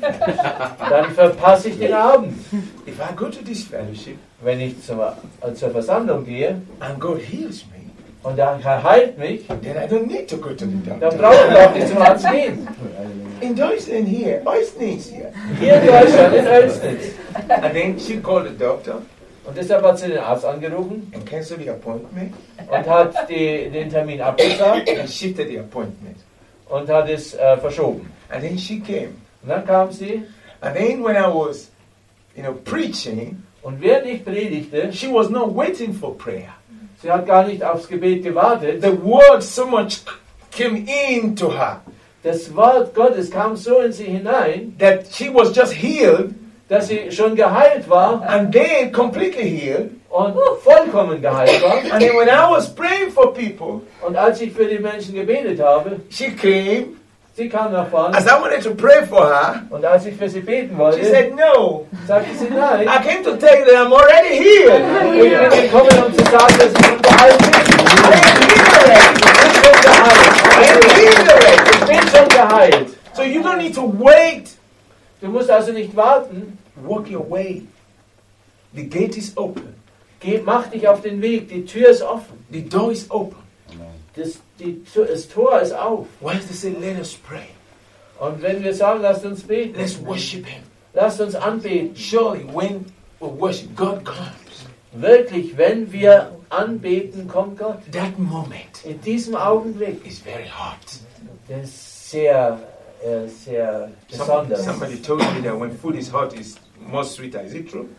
Speaker 2: dann verpasse ich den Abend.
Speaker 1: If I go to this fellowship
Speaker 2: Wenn ich zur, äh, zur Versammlung gehe
Speaker 1: and God heals me,
Speaker 2: und er heilt mich,
Speaker 1: then I don't need to go to the
Speaker 2: dann
Speaker 1: doctor.
Speaker 2: brauche ich auch nicht zum Arzt gehen.
Speaker 1: In Deutschland here, Oisnitz here.
Speaker 2: Hier in Deutschland, in Oelsnitz.
Speaker 1: And then she called the doctor
Speaker 2: Und deshalb hat sie den Arzt angerufen
Speaker 1: and canceled the appointment
Speaker 2: und hat die, den Termin abgesagt
Speaker 1: and shifted the appointment.
Speaker 2: und hat es äh, verschoben.
Speaker 1: And then she came.
Speaker 2: Und dann kam sie
Speaker 1: And then when I was, you know, preaching,
Speaker 2: und während ich predigte,
Speaker 1: she was not waiting for prayer.
Speaker 2: sie hat gar nicht aufs Gebet gewartet.
Speaker 1: The word so much came into her
Speaker 2: Das Wort Gottes kam so in sie hinein,
Speaker 1: that she was just healed
Speaker 2: dass sie schon geheilt war
Speaker 1: and then completely healed.
Speaker 2: und vollkommen geheilt war.
Speaker 1: And then when I was praying for people,
Speaker 2: Und als ich für die Menschen gebetet habe,
Speaker 1: she came.
Speaker 2: sie kam nach vorne
Speaker 1: As I wanted to pray for her,
Speaker 2: und als ich für sie beten
Speaker 1: she
Speaker 2: wollte,
Speaker 1: said, no.
Speaker 2: sagte sie nein.
Speaker 1: I came to tell you that I'm already healed.
Speaker 2: Ich bin gekommen, um zu sagen, dass ich schon geheilt bin.
Speaker 1: I am healed already.
Speaker 2: Ich bin schon geheilt.
Speaker 1: I am healed already.
Speaker 2: Ich bin schon geheilt.
Speaker 1: So you don't need to wait.
Speaker 2: Du musst also nicht warten.
Speaker 1: Walk your way. The gate is open.
Speaker 2: Geh, mach dich auf den Weg. Die Tür ist offen.
Speaker 1: The door is open.
Speaker 2: Das, die, das Tor ist auf.
Speaker 1: Why does it say, let us pray?
Speaker 2: Und wenn wir sagen, lasst uns beten,
Speaker 1: Let's worship Him.
Speaker 2: lasst uns anbeten.
Speaker 1: Surely when we worship, God comes.
Speaker 2: Wirklich, wenn wir anbeten, kommt Gott.
Speaker 1: That moment
Speaker 2: In diesem Augenblick.
Speaker 1: is very hot.
Speaker 2: Das ist sehr, äh, sehr
Speaker 1: Some-
Speaker 2: besonders.
Speaker 1: somebody told me that when food is hot, it's more sweeter. Is it true?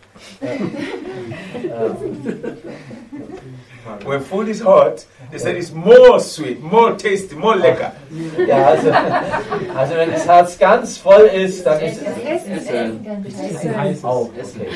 Speaker 1: When food is hot, they said it's more sweet, more tasty, more lecker.
Speaker 2: Ja, also, also wenn das Herz ganz voll ist, dann ist
Speaker 3: Das Essen ist Essen ganz heiß.
Speaker 2: es auch okay.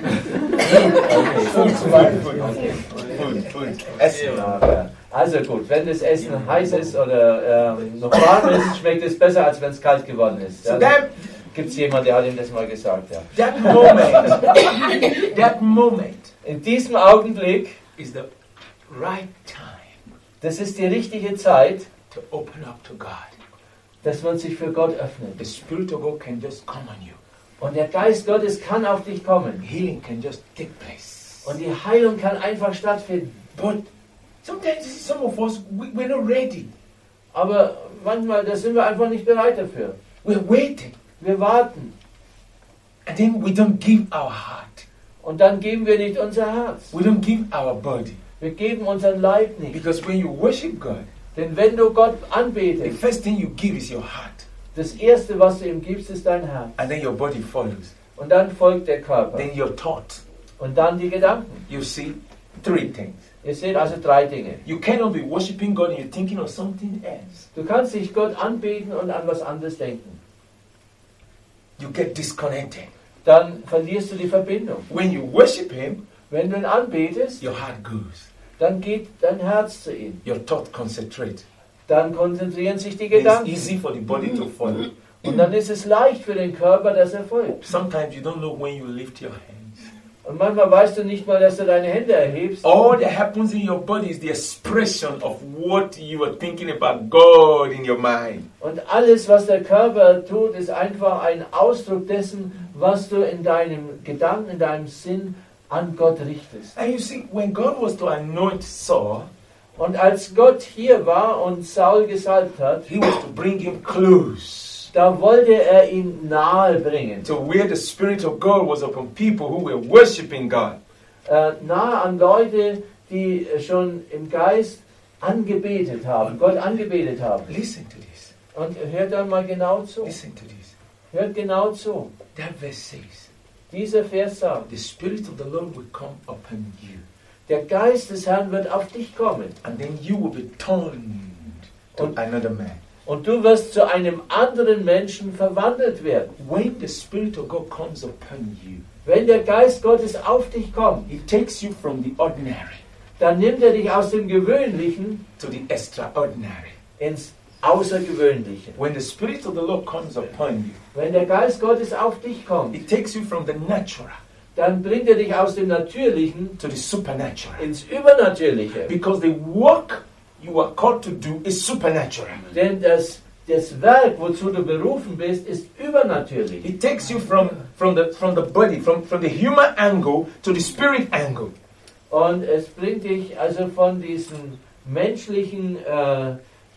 Speaker 1: Food, food, food, food, food. Essen.
Speaker 2: Ja, also gut, wenn das Essen heiß ist oder ähm, noch warm ist, schmeckt es besser, als wenn es kalt geworden ist.
Speaker 1: So
Speaker 2: Ja,
Speaker 1: that
Speaker 2: gibt es jemanden, der hat ihm das mal gesagt. Ja.
Speaker 1: that moment, that moment
Speaker 2: In diesem Augenblick,
Speaker 1: is the right time
Speaker 2: das ist die richtige Zeit,
Speaker 1: to open up to God.
Speaker 2: dass man sich für Gott öffnet.
Speaker 1: The Spirit of God can just come on you.
Speaker 2: Und der Geist Gottes kann auf dich kommen.
Speaker 1: Healing can just take place.
Speaker 2: Und die Heilung kann einfach stattfinden.
Speaker 1: But sometimes some of us, we, we're not ready.
Speaker 2: Aber manchmal, da sind wir einfach nicht bereit dafür.
Speaker 1: We're waiting.
Speaker 2: Wir warten.
Speaker 1: And then we don't give our heart.
Speaker 2: Und dann geben wir nicht unser Herz.
Speaker 1: We don't give our body.
Speaker 2: Wir geben unseren Leib nicht.
Speaker 1: Because when you worship God,
Speaker 2: Denn wenn du Gott
Speaker 1: the
Speaker 2: anbetest,
Speaker 1: first thing you give is your heart.
Speaker 2: das Erste, was du ihm gibst, ist dein Herz.
Speaker 1: And then your body follows.
Speaker 2: Und dann folgt der Körper.
Speaker 1: Then your thought.
Speaker 2: Und dann die Gedanken.
Speaker 1: You see three things.
Speaker 2: Ihr seht also drei Dinge.
Speaker 1: You cannot be worshiping God and you're thinking of something else.
Speaker 2: Du kannst nicht Gott anbeten und an was anderes denken.
Speaker 1: You get disconnected.
Speaker 2: Dann verlierst du die Verbindung.
Speaker 1: When you worship Him,
Speaker 2: Wenn du ihn anbetest,
Speaker 1: your heart goes.
Speaker 2: dann geht dein Herz zu ihm.
Speaker 1: Your thought concentrates.
Speaker 2: Dann konzentrieren sich die
Speaker 1: It's
Speaker 2: Gedanken.
Speaker 1: easy for the body to follow.
Speaker 2: Und dann ist es leicht für den Körper, dass er folgt.
Speaker 1: Sometimes you don't know when you lift your hands.
Speaker 2: Und manchmal weißt du nicht mal, dass du deine Hände erhebst.
Speaker 1: All that happens in your body is the expression of what you are thinking about God in your mind.
Speaker 2: Und alles, was der Körper tut, ist einfach ein Ausdruck dessen, was du in deinem Gedanken, in deinem Sinn an Gott richtest.
Speaker 1: And you see, when God was to anoint Saul,
Speaker 2: Und als Gott hier war und Saul gesalbt hat,
Speaker 1: He was to bring him close
Speaker 2: da wollte er ihn nahe bringen.
Speaker 1: to where the Spirit of God was upon people who were worshiping God.
Speaker 2: Äh, nahe an Leute, die schon im Geist angebetet haben, Gott angebetet haben.
Speaker 1: Listen to this.
Speaker 2: Und hört dann mal genau zu.
Speaker 1: Listen to this.
Speaker 2: Hört genau zu.
Speaker 1: That verse says,
Speaker 2: Dieser Vers sagt,
Speaker 1: the Spirit of the Lord will come upon you,
Speaker 2: der Geist des Herrn wird auf dich kommen.
Speaker 1: and then you will be turned to
Speaker 2: Und-
Speaker 1: another man.
Speaker 2: Und du wirst zu einem anderen Menschen verwandelt werden.
Speaker 1: When the Spirit of God comes upon you,
Speaker 2: Wenn der Geist Gottes auf dich kommt,
Speaker 1: He takes you from the ordinary
Speaker 2: dann nimmt er dich aus dem Gewöhnlichen
Speaker 1: to the extraordinary.
Speaker 2: ins Außergewöhnliche.
Speaker 1: When the Spirit of the Lord comes upon you,
Speaker 2: Wenn der Geist Gottes auf dich kommt,
Speaker 1: it takes you from the natural
Speaker 2: dann bringt er dich aus dem Natürlichen
Speaker 1: to the supernatural.
Speaker 2: ins Übernatürliche.
Speaker 1: Because the work you are called to do is supernatural.
Speaker 2: Denn das, das Werk, wozu du berufen bist, ist übernatürlich.
Speaker 1: It takes you from, from, the, from the body, from, from the human angle to the spirit angle.
Speaker 2: Und es bringt dich also von diesem menschlichen äh,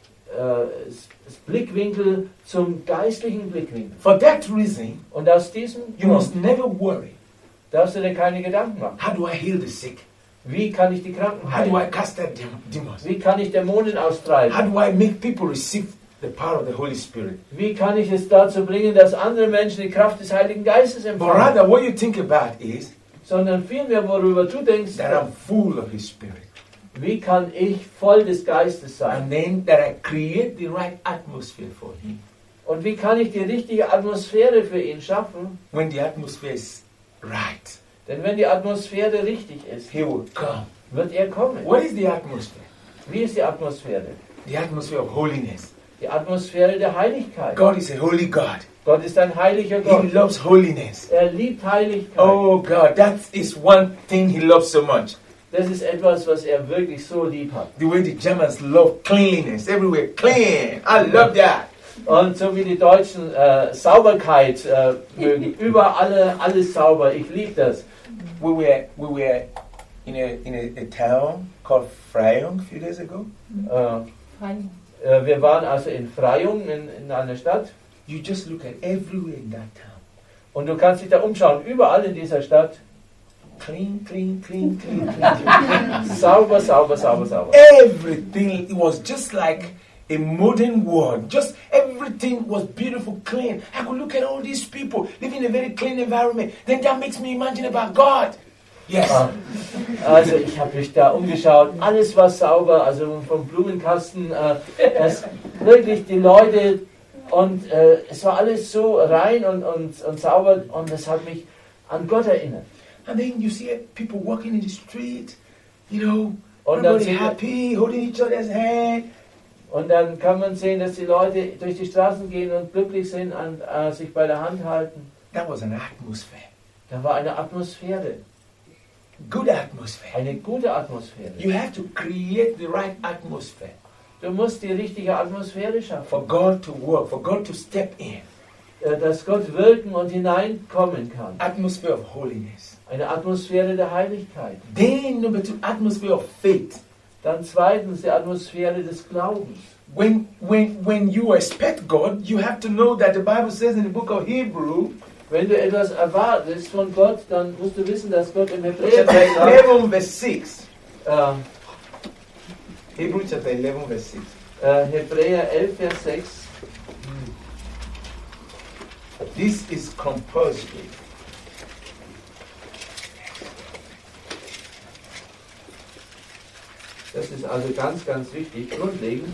Speaker 2: äh, Blickwinkel zum geistlichen Blickwinkel.
Speaker 1: For that reason,
Speaker 2: Und aus diesem
Speaker 1: you must never worry.
Speaker 2: darfst du dir keine Gedanken machen.
Speaker 1: How do I heal the sick?
Speaker 2: Wie kann ich die Kranken
Speaker 1: How do I
Speaker 2: heilen?
Speaker 1: cast out dem- demons?
Speaker 2: Wie kann ich Dämonen
Speaker 1: How
Speaker 2: austreiben?
Speaker 1: do I make people receive the power of the Holy Spirit?
Speaker 2: Wie kann ich es dazu bringen, dass andere Menschen die Kraft des Heiligen Geistes
Speaker 1: But
Speaker 2: empfangen?
Speaker 1: rather, what you think about is
Speaker 2: Sondern vielmehr, worüber du denkst,
Speaker 1: that I'm full of His Spirit.
Speaker 2: wie kann ich voll des Geistes sein?
Speaker 1: And then that I create the right atmosphere for Him.
Speaker 2: Und wie kann ich die richtige Atmosphäre für ihn schaffen?
Speaker 1: When the atmosphere is right,
Speaker 2: Denn wenn die Atmosphäre richtig ist,
Speaker 1: He will come.
Speaker 2: wird er kommen.
Speaker 1: What is the atmosphere?
Speaker 2: Wie ist die Atmosphäre?
Speaker 1: The atmosphere of holiness.
Speaker 2: Die Atmosphäre der Heiligkeit.
Speaker 1: God is a holy God.
Speaker 2: Gott ist ein heiliger
Speaker 1: He
Speaker 2: Gott.
Speaker 1: loves holiness.
Speaker 2: Er liebt Heiligkeit.
Speaker 1: Oh God, that is one thing He loves so much.
Speaker 2: Das ist etwas, was er wirklich so lieb hat.
Speaker 1: The way the Germans love cleanliness, everywhere clean. I love that.
Speaker 2: Und so wie die Deutschen äh, Sauberkeit äh, mögen, überall alles sauber. Ich liebe das.
Speaker 1: We were we were in a in a, a town called Freyung a few days ago.
Speaker 2: Äh, äh, wir waren also in Freyung, in, in einer Stadt.
Speaker 1: You just look at everywhere in that town.
Speaker 2: Und du kannst dich da umschauen, überall in dieser Stadt.
Speaker 1: Clean, clean, clean, clean, clean, clean.
Speaker 2: Sauber, sauber, sauber, sauber.
Speaker 1: Everything, it was just like a modern world. Just everything was beautiful, clean. I could look at all these people living in a very clean environment. Then that makes me imagine about God. Yes.
Speaker 2: Ah, Also ich habe mich da umgeschaut, alles war sauber, also vom Blumenkasten, äh, das wirklich die Leute und äh, es war alles so rein und, und, und sauber und das hat mich an Gott erinnert.
Speaker 1: And then you see people walking in the street, you know,
Speaker 2: Und dann,
Speaker 1: everybody
Speaker 2: sieht,
Speaker 1: happy, holding each other's hand.
Speaker 2: und dann kann man sehen, dass die Leute durch die Straßen gehen und glücklich sind und äh, sich bei der Hand halten.
Speaker 1: That was an atmosphere.
Speaker 2: Da war eine Atmosphäre,
Speaker 1: Good atmosphere.
Speaker 2: eine gute Atmosphäre.
Speaker 1: You have to create the right atmosphere
Speaker 2: Du musst die richtige Atmosphäre schaffen,
Speaker 1: for God to work, for God to step in.
Speaker 2: äh, dass Gott wirken und hineinkommen kann.
Speaker 1: Atmosphere of holiness.
Speaker 2: Eine Atmosphäre der Heiligkeit.
Speaker 1: Then number two, atmosphere of faith.
Speaker 2: Dann zweitens die Atmosphäre des Glaubens.
Speaker 1: When when when you expect God, you have to know that the Bible says in the book of Hebrew,
Speaker 2: Wenn du etwas erwartest von Gott, dann musst du wissen, dass Gott im
Speaker 1: chapter
Speaker 2: Hebräerbrief sagt,
Speaker 1: eleven verse six.
Speaker 2: äh,
Speaker 1: Hebrew chapter eleven verse six.
Speaker 2: äh, Hebräer elf, Vers sechs,
Speaker 1: This is compulsory.
Speaker 2: das ist also ganz, ganz wichtig, grundlegend.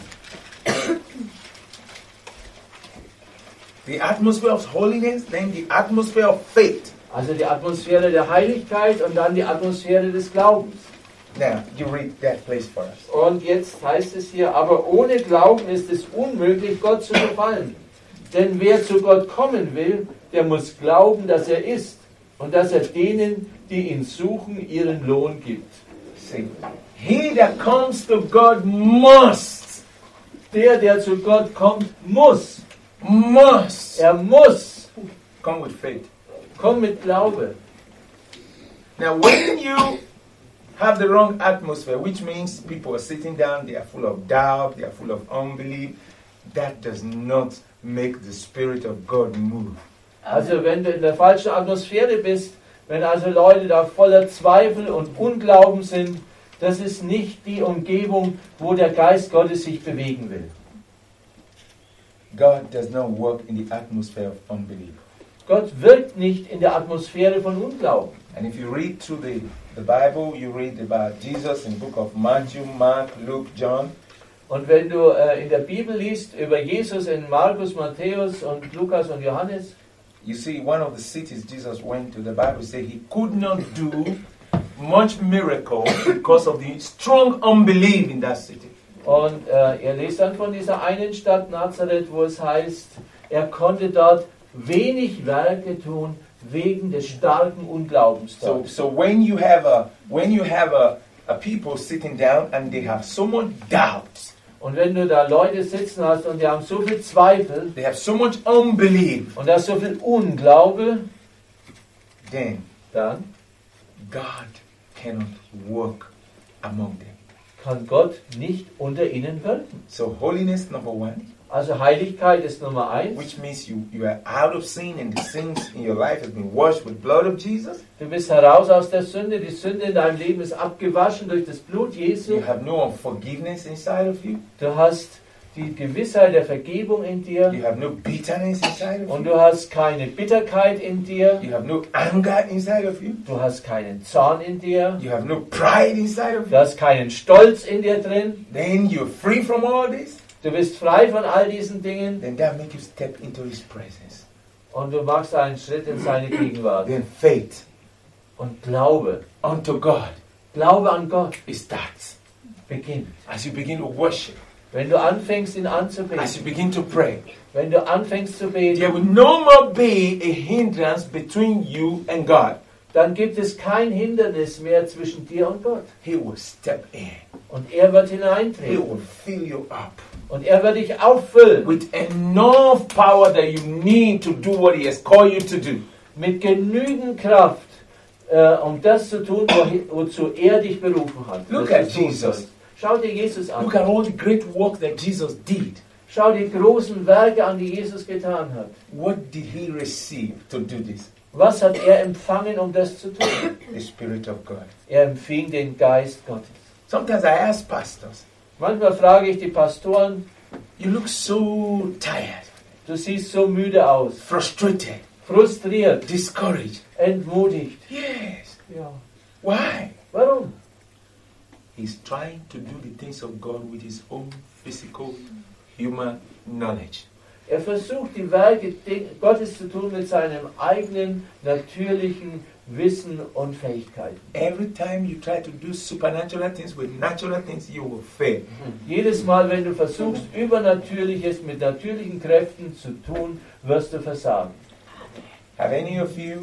Speaker 1: The atmosphere of holiness, then the atmosphere of faith.
Speaker 2: Also die Atmosphäre der Heiligkeit und dann die Atmosphäre des Glaubens.
Speaker 1: Now, you read that place for us.
Speaker 2: Und jetzt heißt es hier, aber ohne Glauben ist es unmöglich, Gott zu gefallen. Denn wer zu Gott kommen will, der muss glauben, dass er ist und dass er denen, die ihn suchen, ihren Lohn gibt.
Speaker 1: See, he that comes to God must,
Speaker 2: Der, der zu Gott kommt, muss.
Speaker 1: must
Speaker 2: Er muss.
Speaker 1: come with faith.
Speaker 2: Komm mit Glaube.
Speaker 1: Now, when you have the wrong atmosphere, which means people are sitting down, they are full of doubt, they are full of unbelief, that does not make the Spirit of God move.
Speaker 2: Also wenn du in der falschen Atmosphäre bist, wenn also Leute da voller Zweifel und Unglauben sind, das ist nicht die Umgebung, wo der Geist Gottes sich bewegen will.
Speaker 1: God does not work in the atmosphere of unbelief.
Speaker 2: Gott wirkt nicht in der Atmosphäre von Unglauben.
Speaker 1: And if you read through the, the Bible, you read about Jesus in the book of Matthew, Mark, Luke, John.
Speaker 2: Und wenn du äh, in der Bibel liest über Jesus in Markus, Matthäus und Lukas und Johannes,
Speaker 1: You see, one of the cities Jesus went to, the Bible says he could not do much miracle because of the strong unbelief in that city.
Speaker 2: Und äh, er liest dann von dieser einen Stadt Nazareth, wo es heißt, er konnte dort wenig Werke tun wegen des starken Unglaubens.
Speaker 1: So, so when you have a when you have a, a people sitting down and they have so much doubt,
Speaker 2: und wenn du da Leute sitzen hast und die haben so viel Zweifel,
Speaker 1: they have so much unbelief,
Speaker 2: und da ist so viel Unglaube,
Speaker 1: then
Speaker 2: dann
Speaker 1: God cannot work among them.
Speaker 2: kann Gott nicht unter ihnen wirken.
Speaker 1: So holiness number one,
Speaker 2: Also Heiligkeit ist Nummer eins.
Speaker 1: which means you, you are out of sin and the sins in your life has been washed with blood of Jesus.
Speaker 2: Du bist heraus aus der Sünde, die Sünde in deinem Leben ist abgewaschen durch das Blut Jesu.
Speaker 1: You have no unforgiveness inside of you.
Speaker 2: Du hast die Gewissheit der Vergebung in dir
Speaker 1: You have no bitterness inside of
Speaker 2: und
Speaker 1: you.
Speaker 2: du hast keine Bitterkeit in dir.
Speaker 1: You have no anger inside of you.
Speaker 2: Du hast keinen Zorn in dir.
Speaker 1: You have no pride inside of
Speaker 2: Du
Speaker 1: you.
Speaker 2: hast keinen Stolz in dir drin.
Speaker 1: Then you're free from all this.
Speaker 2: Du bist frei von all diesen Dingen
Speaker 1: Then that makes you step into His presence.
Speaker 2: und du machst einen Schritt in seine Gegenwart.
Speaker 1: Then faith
Speaker 2: Und Glaube,
Speaker 1: unto God,
Speaker 2: Glaube an Gott
Speaker 1: it starts.
Speaker 2: beginnt.
Speaker 1: As you begin to worship,
Speaker 2: Wenn du anfängst, ihn
Speaker 1: as you
Speaker 2: anzubeten,
Speaker 1: begin to pray,
Speaker 2: wenn du anfängst zu
Speaker 1: there
Speaker 2: beten,
Speaker 1: will no more be a hindrance between you and God.
Speaker 2: dann gibt es kein Hindernis mehr zwischen dir und Gott.
Speaker 1: He will step in.
Speaker 2: Und er wird
Speaker 1: He
Speaker 2: hineintreten.
Speaker 1: will fill you up
Speaker 2: Und er wird dich auffüllen
Speaker 1: with enough power that you need to do what He has called you to do.
Speaker 2: mit genügend Kraft, äh, um das zu tun, wo, wozu er dich berufen hat.
Speaker 1: Look
Speaker 2: dass
Speaker 1: at
Speaker 2: du tun
Speaker 1: Jesus.
Speaker 2: sollst. Schau dir Jesus an.
Speaker 1: Look at all the great work that Jesus did.
Speaker 2: Schau die großen Werke an, die Jesus getan hat.
Speaker 1: What did He receive to do this?
Speaker 2: Was hat er empfangen, um das zu tun?
Speaker 1: The Spirit of God.
Speaker 2: Er empfing den Geist Gottes.
Speaker 1: Sometimes I ask pastors,
Speaker 2: Manchmal frage ich die Pastoren,
Speaker 1: you look so tired,
Speaker 2: du siehst so müde aus,
Speaker 1: frustrated,
Speaker 2: frustriert,
Speaker 1: discouraged.
Speaker 2: entmutigt.
Speaker 1: Yes.
Speaker 2: Ja.
Speaker 1: Why?
Speaker 2: Warum?
Speaker 1: He's trying to do the things of God with his own physical, human knowledge.
Speaker 2: Er versucht die Werke Gottes zu tun mit seinem eigenen, natürlichen Wissen und Fähigkeiten.
Speaker 1: Every time you try to do supernatural things with natural things, you will fail.
Speaker 2: Jedes Mal, wenn du versuchst, Übernatürliches mit natürlichen Kräften zu tun, wirst du versagen.
Speaker 1: Have any of you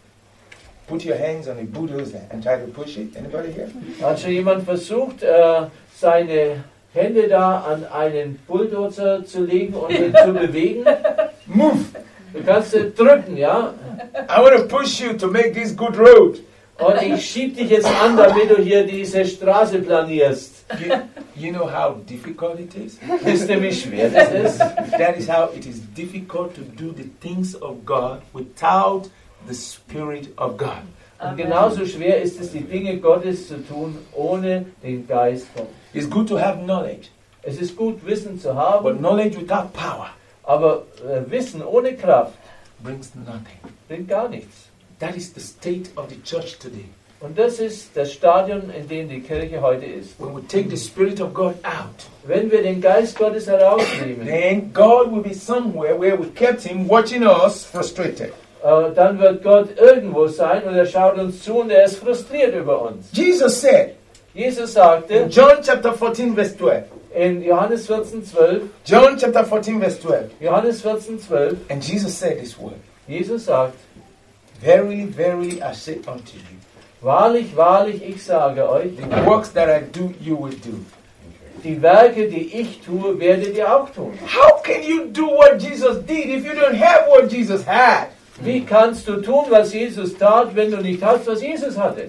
Speaker 1: put your hands on a bulldozer and try to push it? Anybody here?
Speaker 2: Hat schon jemand versucht, äh, seine Hände da an einen Bulldozer zu legen und ihn zu bewegen?
Speaker 1: Move!
Speaker 2: Du kannst ihn drücken, ja?
Speaker 1: I want to push you to make this good road.
Speaker 2: Und ich schieb dich jetzt an, damit du hier diese Straße planierst.
Speaker 1: You, you know how difficult it is?
Speaker 2: Wisst ihr, wie schwer das ist?
Speaker 1: That is how it is difficult to do the things of God without the Spirit of God.
Speaker 2: Und genauso schwer ist es, die Dinge Gottes zu tun, ohne den Geist Gottes.
Speaker 1: It's good to have knowledge,
Speaker 2: Es ist gut, Wissen zu
Speaker 1: but
Speaker 2: haben,
Speaker 1: knowledge without power
Speaker 2: aber äh, Wissen ohne Kraft
Speaker 1: brings nothing.
Speaker 2: bringt gar nichts.
Speaker 1: That is the state of the church today.
Speaker 2: Und das ist das Stadion, in dem die Kirche heute ist.
Speaker 1: When we take the Spirit of God out,
Speaker 2: Wenn wir den Geist Gottes herausnehmen,
Speaker 1: then God will be somewhere where we kept Him watching us frustrated.
Speaker 2: äh, dann wird Gott irgendwo sein und er schaut uns zu und er ist frustriert über uns.
Speaker 1: Jesus said
Speaker 2: Jesus
Speaker 1: in
Speaker 2: sagte
Speaker 1: John chapter fourteen, verse twelve,
Speaker 2: in Johannes vierzehn, zwölf,
Speaker 1: John chapter fourteen, verse twelve,
Speaker 2: Johannes vierzehn, zwölf,
Speaker 1: and Jesus said this word,
Speaker 2: Jesus sagt,
Speaker 1: Verily, verily, I say unto you,
Speaker 2: wahrlich, wahrlich, ich sage euch,
Speaker 1: the works that I do, you will do.
Speaker 2: die Werke, die ich tue, werdet ihr auch tun.
Speaker 1: How can you do what Jesus did if you don't have what Jesus had?
Speaker 2: Wie kannst du tun, was Jesus tat, wenn du nicht hast, was Jesus hatte?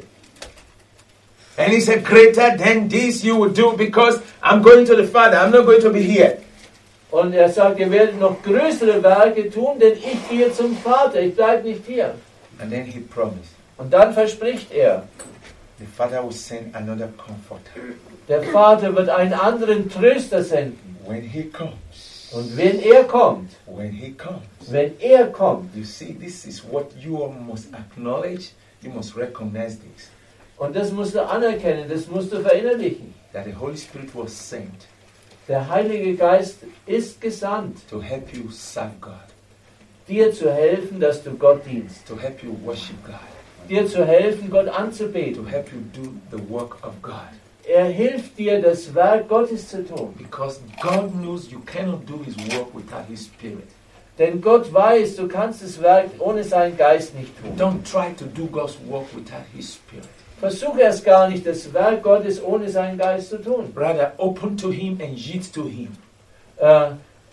Speaker 1: And he said, greater than this you will do because I'm going to the Father. I'm not going to be here.
Speaker 2: Und er sagt, ihr werdet noch größere Werke tun, denn ich gehe zum Vater, ich bleibe nicht hier.
Speaker 1: And then he promised,
Speaker 2: Und dann verspricht er,
Speaker 1: the Father will send another comforter.
Speaker 2: der Vater wird einen anderen Tröster senden.
Speaker 1: When he comes,
Speaker 2: Und wenn er kommt,
Speaker 1: when he comes,
Speaker 2: wenn er kommt,
Speaker 1: you see, this is what you all must acknowledge. You must recognize this.
Speaker 2: und das musst du anerkennen, das musst du verinnerlichen.
Speaker 1: That the Holy Spirit was sent
Speaker 2: Der Heilige Geist ist gesandt,
Speaker 1: to help you serve God,
Speaker 2: dir zu helfen, dass du Gott dienst,
Speaker 1: to help you worship God.
Speaker 2: dir zu helfen, Gott
Speaker 1: to
Speaker 2: anzubeten.
Speaker 1: help you do the work of God.
Speaker 2: Er hilft dir, das Werk Gottes zu tun.
Speaker 1: Because God knows you cannot do His work without His Spirit.
Speaker 2: Denn Gott weiß, du kannst das Werk ohne seinen Geist nicht tun.
Speaker 1: Don't try to do God's work without His Spirit.
Speaker 2: Versuche erst gar nicht, das Werk Gottes ohne seinen Geist zu tun.
Speaker 1: Rather, open to Him and yield to Him.
Speaker 2: Äh,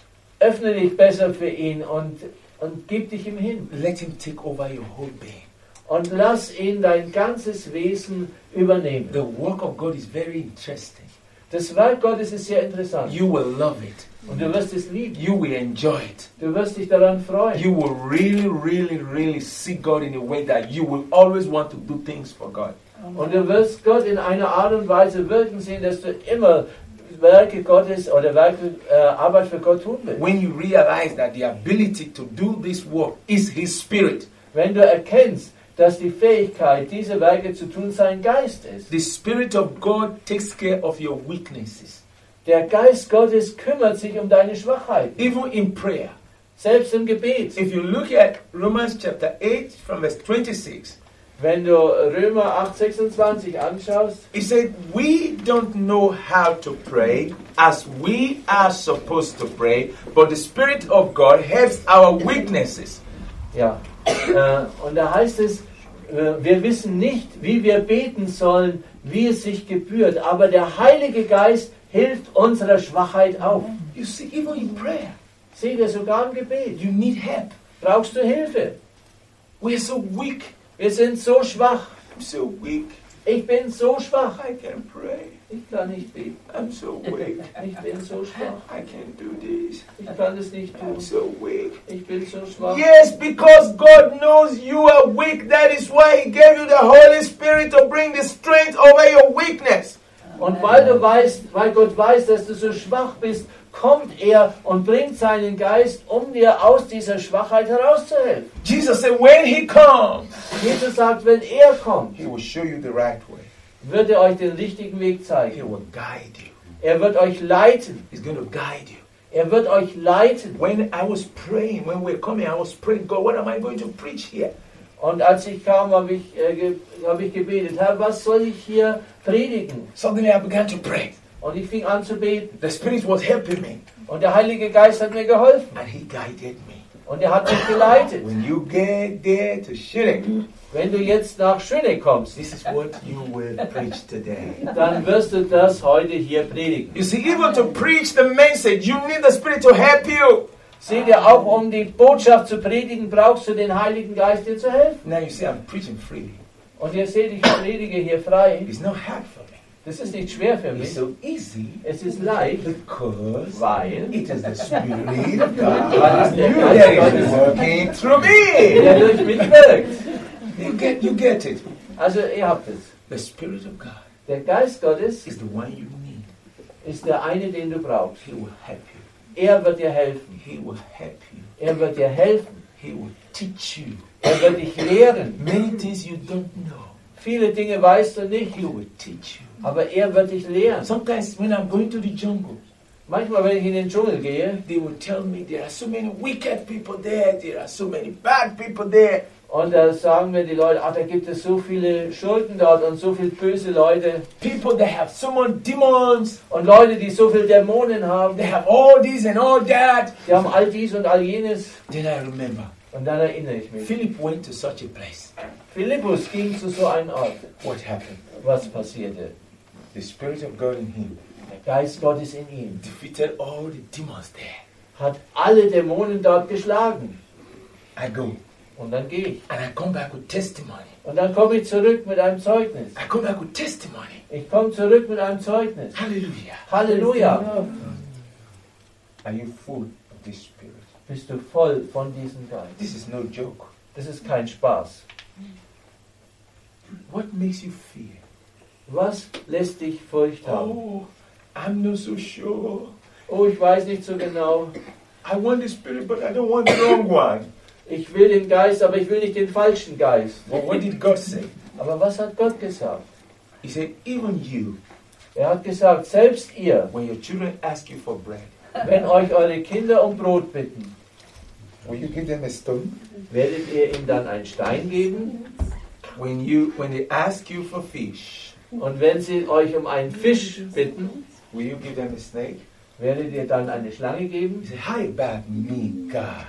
Speaker 2: öffne dich besser für ihn und, und gib dich ihm hin.
Speaker 1: Let Him take over your whole being.
Speaker 2: Und lass ihn dein ganzes Wesen übernehmen.
Speaker 1: The work of God is very interesting.
Speaker 2: Das Werk Gottes ist sehr interessant.
Speaker 1: You will love it.
Speaker 2: Und du wirst es lieben.
Speaker 1: You will enjoy it.
Speaker 2: Du wirst dich daran freuen.
Speaker 1: You will really, really, really see God in a way that you will always want to do things for God.
Speaker 2: Und du wirst Gott in einer Art und Weise wirken sehen, dass du immer Werke Gottes oder Werke, äh, Arbeit für Gott tun willst.
Speaker 1: When you realize that the ability to do this work is His Spirit,
Speaker 2: Wenn du erkennst, dass die Fähigkeit, diese Werke zu tun, sein Geist ist.
Speaker 1: the Spirit of God takes care of your weaknesses.
Speaker 2: Der Geist Gottes kümmert sich um deine Schwachheit,
Speaker 1: Even in prayer.
Speaker 2: selbst im Gebet.
Speaker 1: If you look at Romans chapter eight from verse twenty-six,
Speaker 2: Wenn du Römer acht sechsundzwanzig anschaust,
Speaker 1: it said, we don't know how to pray as we are supposed to pray, but the Spirit of God helps our weaknesses.
Speaker 2: ja, äh, und da heißt es, äh, wir wissen nicht, wie wir beten sollen, wie es sich gebührt, aber der Heilige Geist hilft unserer Schwachheit auf.
Speaker 1: You see, even in prayer,
Speaker 2: Seht ihr, sogar im Gebet
Speaker 1: you need help.
Speaker 2: brauchst du Hilfe.
Speaker 1: We're so weak.
Speaker 2: Wir sind so schwach.
Speaker 1: I'm so weak.
Speaker 2: Ich bin so schwach.
Speaker 1: I can't pray.
Speaker 2: Ich kann nicht beten.
Speaker 1: I'm so weak.
Speaker 2: Ich bin so schwach.
Speaker 1: I can't do this.
Speaker 2: Ich kann es nicht
Speaker 1: I'm
Speaker 2: tun.
Speaker 1: so weak.
Speaker 2: Ich bin so schwach.
Speaker 1: Yes, because God knows you are weak. That is why He gave you the Holy Spirit to bring the strength over your weakness.
Speaker 2: Und weil du weißt, weil Gott weiß, dass du so schwach bist, kommt er und bringt seinen Geist, um dir aus dieser Schwachheit herauszuhelfen.
Speaker 1: Jesus said, when He comes,
Speaker 2: Jesus sagt, wenn er kommt,
Speaker 1: He will show you the right way.
Speaker 2: wird er euch den richtigen Weg
Speaker 1: He
Speaker 2: zeigen.
Speaker 1: will guide you.
Speaker 2: Er wird euch leiten.
Speaker 1: He's going to guide you.
Speaker 2: Er wird euch leiten.
Speaker 1: When I was praying, when we were coming, I was praying, God, what am I going to preach here?
Speaker 2: Und als ich kam, habe ich, äh, ge hab ich gebetet, Herr, was soll ich hier predigen?
Speaker 1: Suddenly I began to pray.
Speaker 2: Und ich fing an zu beten.
Speaker 1: The Spirit was helping me,
Speaker 2: Und der Heilige Geist hat mir geholfen.
Speaker 1: and He guided me.
Speaker 2: Und er hat mich geleitet.
Speaker 1: When you get there to Schilling,
Speaker 2: Wenn du jetzt nach Schöneck kommst,
Speaker 1: this is what you will preach today.
Speaker 2: dann wirst du das heute hier predigen.
Speaker 1: You see, even to preach the message, you need the Spirit to help you.
Speaker 2: Seht ihr, auch um die Botschaft zu predigen, brauchst du den Heiligen Geist, dir zu helfen.
Speaker 1: Now you see, I'm preaching freely.
Speaker 2: Und ihr seht, ich predige hier frei.
Speaker 1: It's not hard for me.
Speaker 2: Das ist nicht schwer für
Speaker 1: It's
Speaker 2: mich.
Speaker 1: so easy
Speaker 2: Es ist leicht,
Speaker 1: because
Speaker 2: weil
Speaker 1: it is the Spirit of
Speaker 2: Weil es
Speaker 1: God
Speaker 2: der
Speaker 1: you
Speaker 2: Geist
Speaker 1: that is
Speaker 2: Gottes
Speaker 1: working through
Speaker 2: er
Speaker 1: me.
Speaker 2: durch mich wirkt.
Speaker 1: You get, you get it.
Speaker 2: Also ihr habt es.
Speaker 1: The Spirit of God
Speaker 2: Der Geist Gottes
Speaker 1: is the one you need.
Speaker 2: ist der eine, den du brauchst.
Speaker 1: He will help you.
Speaker 2: Er wird dir helfen.
Speaker 1: He will help you.
Speaker 2: Er wird dir helfen.
Speaker 1: He will teach you
Speaker 2: Er wird dich lehren.
Speaker 1: many things you don't know.
Speaker 2: Viele Dinge weißt du nicht,
Speaker 1: He will teach you.
Speaker 2: aber er wird dich lehren.
Speaker 1: Sometimes when I'm going to the jungle,
Speaker 2: Manchmal, wenn ich in den Dschungel gehe,
Speaker 1: they will tell me there are so many wicked people there, there are so many bad people there.
Speaker 2: und da sagen mir die Leute, ah, da gibt es so viele Schurken dort und so viele böse Leute
Speaker 1: People that have so many demons,
Speaker 2: und Leute, die so viele Dämonen haben,
Speaker 1: they have all this and all that.
Speaker 2: die haben all dies und all jenes.
Speaker 1: Then I remember,
Speaker 2: Und dann erinnere ich mich.
Speaker 1: Philip went to such a place.
Speaker 2: Philippus ging zu so einem Ort.
Speaker 1: What happened?
Speaker 2: Was passierte?
Speaker 1: The Spirit of God in him
Speaker 2: Der Geist Gottes in ihm
Speaker 1: defeated all the demons there.
Speaker 2: hat alle Dämonen dort geschlagen.
Speaker 1: I go
Speaker 2: Und dann gehe ich.
Speaker 1: and I come back with testimony.
Speaker 2: Und dann komme ich zurück mit einem Zeugnis.
Speaker 1: I come back with testimony.
Speaker 2: Ich komme zurück mit einem Zeugnis.
Speaker 1: Hallelujah.
Speaker 2: Halleluja!
Speaker 1: Are you full of this Spirit?
Speaker 2: Bist du voll von diesem Geist.
Speaker 1: This is no joke.
Speaker 2: Das ist kein Spaß.
Speaker 1: What makes you fear?
Speaker 2: Was lässt dich Furcht haben?
Speaker 1: Oh, I'm not so sure.
Speaker 2: Oh, ich weiß nicht so genau.
Speaker 1: I want the Spirit, but I don't want the wrong one.
Speaker 2: Ich will den Geist, aber ich will nicht den falschen Geist.
Speaker 1: Well, what did God say?
Speaker 2: Aber was hat Gott gesagt?
Speaker 1: He said, even you,
Speaker 2: Er hat gesagt, selbst ihr,
Speaker 1: when your children ask you for bread,
Speaker 2: wenn euch eure Kinder um Brot bitten,
Speaker 1: will you give them a stone?
Speaker 2: werdet ihr ihnen dann einen Stein geben?
Speaker 1: When you, when they ask you for fish,
Speaker 2: Und wenn sie euch um einen Fisch bitten,
Speaker 1: will you give them a snake?
Speaker 2: werdet ihr dann eine Schlange geben?
Speaker 1: You say, how about me, God?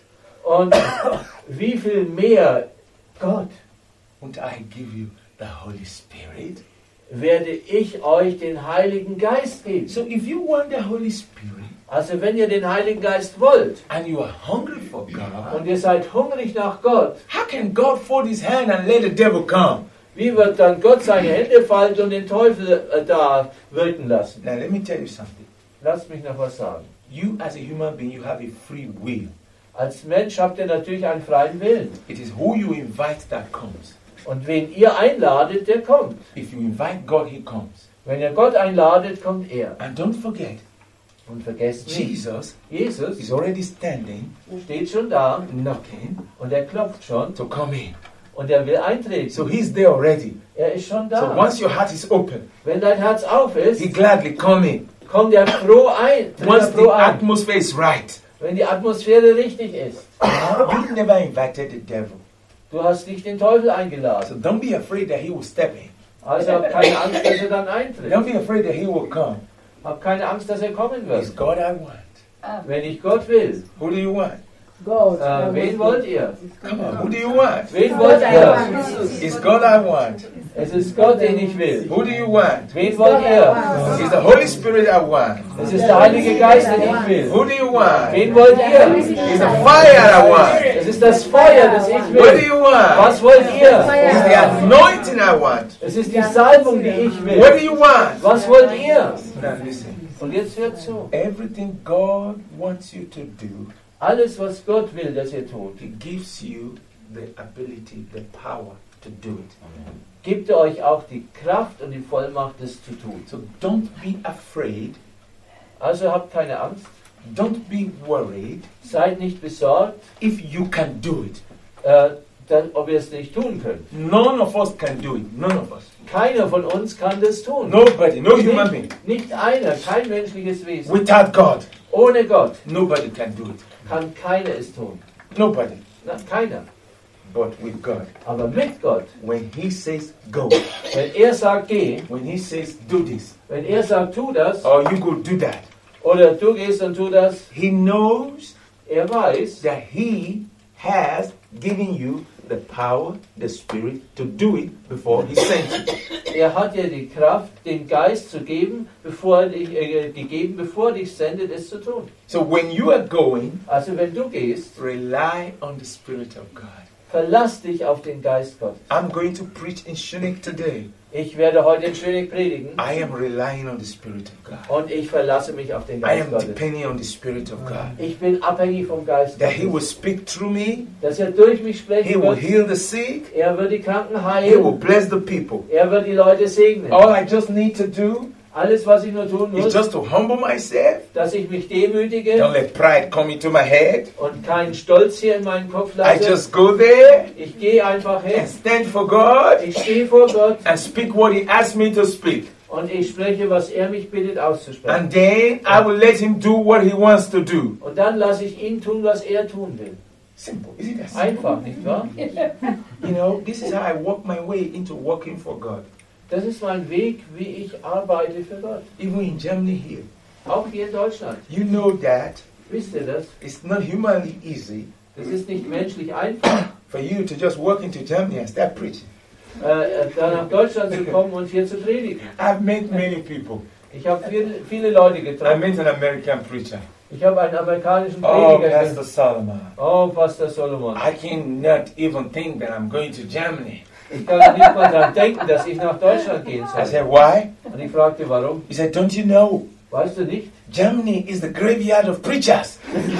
Speaker 2: Und wie viel mehr Gott
Speaker 1: Won't I give you the Holy Spirit?
Speaker 2: werde ich euch den Heiligen Geist geben.
Speaker 1: So if you want the Holy Spirit
Speaker 2: Also wenn ihr den Heiligen Geist wollt
Speaker 1: and you are hungry for God,
Speaker 2: und ihr seid hungrig nach Gott,
Speaker 1: how can God fold his hand and let the devil come?
Speaker 2: wie wird dann Gott seine Hände falten und den Teufel äh, da wirken lassen?
Speaker 1: Now let me tell you something.
Speaker 2: Lasst mich noch was sagen.
Speaker 1: You as a human being, you have a free will.
Speaker 2: Als Mensch habt ihr natürlich einen freien Willen.
Speaker 1: It is who you invite that comes.
Speaker 2: Und wen ihr einladet, der kommt.
Speaker 1: If you invite God, he comes.
Speaker 2: Wenn ihr Gott einladet, kommt er.
Speaker 1: And don't forget,
Speaker 2: Und vergesst nicht,
Speaker 1: Jesus
Speaker 2: Jesus
Speaker 1: is already standing,
Speaker 2: steht schon da
Speaker 1: knocking
Speaker 2: und er klopft schon
Speaker 1: to come in.
Speaker 2: und er will eintreten.
Speaker 1: So he's there already.
Speaker 2: Er ist schon
Speaker 1: So
Speaker 2: da.
Speaker 1: once your heart is open,
Speaker 2: Wenn dein Herz auf ist,
Speaker 1: he gladly come in.
Speaker 2: kommt er froh ein. tritt er
Speaker 1: Once
Speaker 2: froh
Speaker 1: the
Speaker 2: ein.
Speaker 1: atmosphere is right.
Speaker 2: Wenn die Atmosphäre richtig ist.
Speaker 1: You never invited the devil.
Speaker 2: Du hast nicht den Teufel eingeladen.
Speaker 1: So don't be afraid that he will step in.
Speaker 2: Also hab keine Angst, dass er dann eintritt.
Speaker 1: Don't be afraid that he will come.
Speaker 2: Hab keine Angst, dass er kommen
Speaker 1: It's
Speaker 2: wird.
Speaker 1: God I want.
Speaker 2: Wenn ich Gott will.
Speaker 1: Who do you want?
Speaker 3: God.
Speaker 2: Äh, wen wollt ihr?
Speaker 1: Come on, who do you want?
Speaker 2: Wen wollt ihr?
Speaker 1: It's God I want.
Speaker 2: Es ist Gott, den ich will.
Speaker 1: Who do you want?
Speaker 2: Wen wollt ihr?
Speaker 1: It's the Holy Spirit I want.
Speaker 2: Es ist der Heilige Geist, den ich will.
Speaker 1: Who do you want?
Speaker 2: Wen wollt ihr?
Speaker 1: It's the fire I want.
Speaker 2: Es ist das Feuer, das ich
Speaker 1: What do
Speaker 2: will.
Speaker 1: you want?
Speaker 2: Was wollt ihr?
Speaker 1: It's the anointing I want.
Speaker 2: Es ist die Salbung, die ich will.
Speaker 1: What do you want?
Speaker 2: Was wollt ihr?
Speaker 1: Now listen.
Speaker 2: Und jetzt hört zu.
Speaker 1: Everything God wants you to do,
Speaker 2: Alles, was Gott will, dass ihr tut,
Speaker 1: He gives you the ability, the power to do it.
Speaker 2: gibt er euch auch die Kraft und die Vollmacht, das zu tun.
Speaker 1: So don't be afraid.
Speaker 2: Also habt keine Angst,
Speaker 1: Don't be worried
Speaker 2: seid nicht besorgt,
Speaker 1: if you can do it.
Speaker 2: äh, dass, ob ihr es nicht tun könnt.
Speaker 1: None of us can do it. None of us.
Speaker 2: Keiner von uns kann das tun.
Speaker 1: Nobody. No human being.
Speaker 2: Nicht, nicht einer, kein menschliches Wesen.
Speaker 1: Without God,
Speaker 2: Ohne Gott
Speaker 1: nobody can do it.
Speaker 2: kann keiner es tun.
Speaker 1: Nobody.
Speaker 2: Na, keiner.
Speaker 1: But with God,
Speaker 2: Aber mit Gott,
Speaker 1: when He says go,
Speaker 2: wenn er sagt, geh,
Speaker 1: when He says do this,
Speaker 2: wenn er sagt, tu das,
Speaker 1: or you go do that,
Speaker 2: oder du gehst und tu das,
Speaker 1: He knows
Speaker 2: er weiß,
Speaker 1: that He has given you the power, the Spirit to do it before He sends you.
Speaker 2: er hat dir die Kraft, den Geist zu geben, bevor er dich, äh, gegeben, bevor er dich sendet, es zu tun.
Speaker 1: So when you are going,
Speaker 2: Also wenn du gehst,
Speaker 1: rely on the Spirit of God.
Speaker 2: verlass dich auf den Geist Gottes.
Speaker 1: I'm going to preach in Shunik today.
Speaker 2: Ich werde heute in Schönig predigen
Speaker 1: I am relying on the Spirit of God.
Speaker 2: und ich verlasse mich auf den
Speaker 1: I
Speaker 2: Geist
Speaker 1: am
Speaker 2: Gottes.
Speaker 1: depending on the Spirit of God.
Speaker 2: Ich bin abhängig vom Geist
Speaker 1: That He will
Speaker 2: Gottes.
Speaker 1: speak through me.
Speaker 2: Dass er durch mich
Speaker 1: He
Speaker 2: sprechen
Speaker 1: will
Speaker 2: wird.
Speaker 1: heal the sick.
Speaker 2: Er wird die Kranken
Speaker 1: He will
Speaker 2: heilen.
Speaker 1: bless the people.
Speaker 2: Er wird die Leute segnen.
Speaker 1: All I just need to do
Speaker 2: Alles, was ich nur tun
Speaker 1: is
Speaker 2: muss,
Speaker 1: just to humble myself.
Speaker 2: dass ich mich demütige
Speaker 1: Don't let pride come into my head.
Speaker 2: und keinen Stolz hier in meinen Kopf
Speaker 1: I
Speaker 2: lasse.
Speaker 1: just go there
Speaker 2: Ich gehe einfach hin.
Speaker 1: and stand for God
Speaker 2: Ich stehe vor Gott
Speaker 1: and speak what He asked me to speak.
Speaker 2: und ich spreche, was er mich bittet auszusprechen.
Speaker 1: And then I will let Him do what He wants to do.
Speaker 2: Und dann lasse ich ihn tun, was er tun will.
Speaker 1: Simple. Isn't that simple?
Speaker 2: Einfach, nicht wahr?
Speaker 1: You know, this is how I work my way into working for God.
Speaker 2: Das ist mein Weg, wie ich arbeite für Gott.
Speaker 1: Even in Germany here.
Speaker 2: Auch hier in Deutschland.
Speaker 1: You know that
Speaker 2: Wisst ihr das?
Speaker 1: it's not humanly easy
Speaker 2: Das ist nicht menschlich einfach,
Speaker 1: for you to just walk into Germany and start preaching.
Speaker 2: äh, da nach Deutschland zu kommen und hier zu predigen.
Speaker 1: I've met many people.
Speaker 2: Ich habe viele, viele Leute
Speaker 1: I
Speaker 2: getroffen.
Speaker 1: met an American preacher.
Speaker 2: Ich habe einen amerikanischen
Speaker 1: Oh,
Speaker 2: Prediger
Speaker 1: Pastor
Speaker 2: getroffen.
Speaker 1: Solomon.
Speaker 2: Oh, Pastor Solomon.
Speaker 1: I cannot even think that I'm going to Germany.
Speaker 2: Ich kann nicht mal daran denken, dass ich nach Deutschland gehen
Speaker 1: I
Speaker 2: soll.
Speaker 1: said, why?
Speaker 2: Und ich fragte, warum?
Speaker 1: He said, don't you know?
Speaker 2: Weißt du nicht?
Speaker 1: Germany is the graveyard of preachers.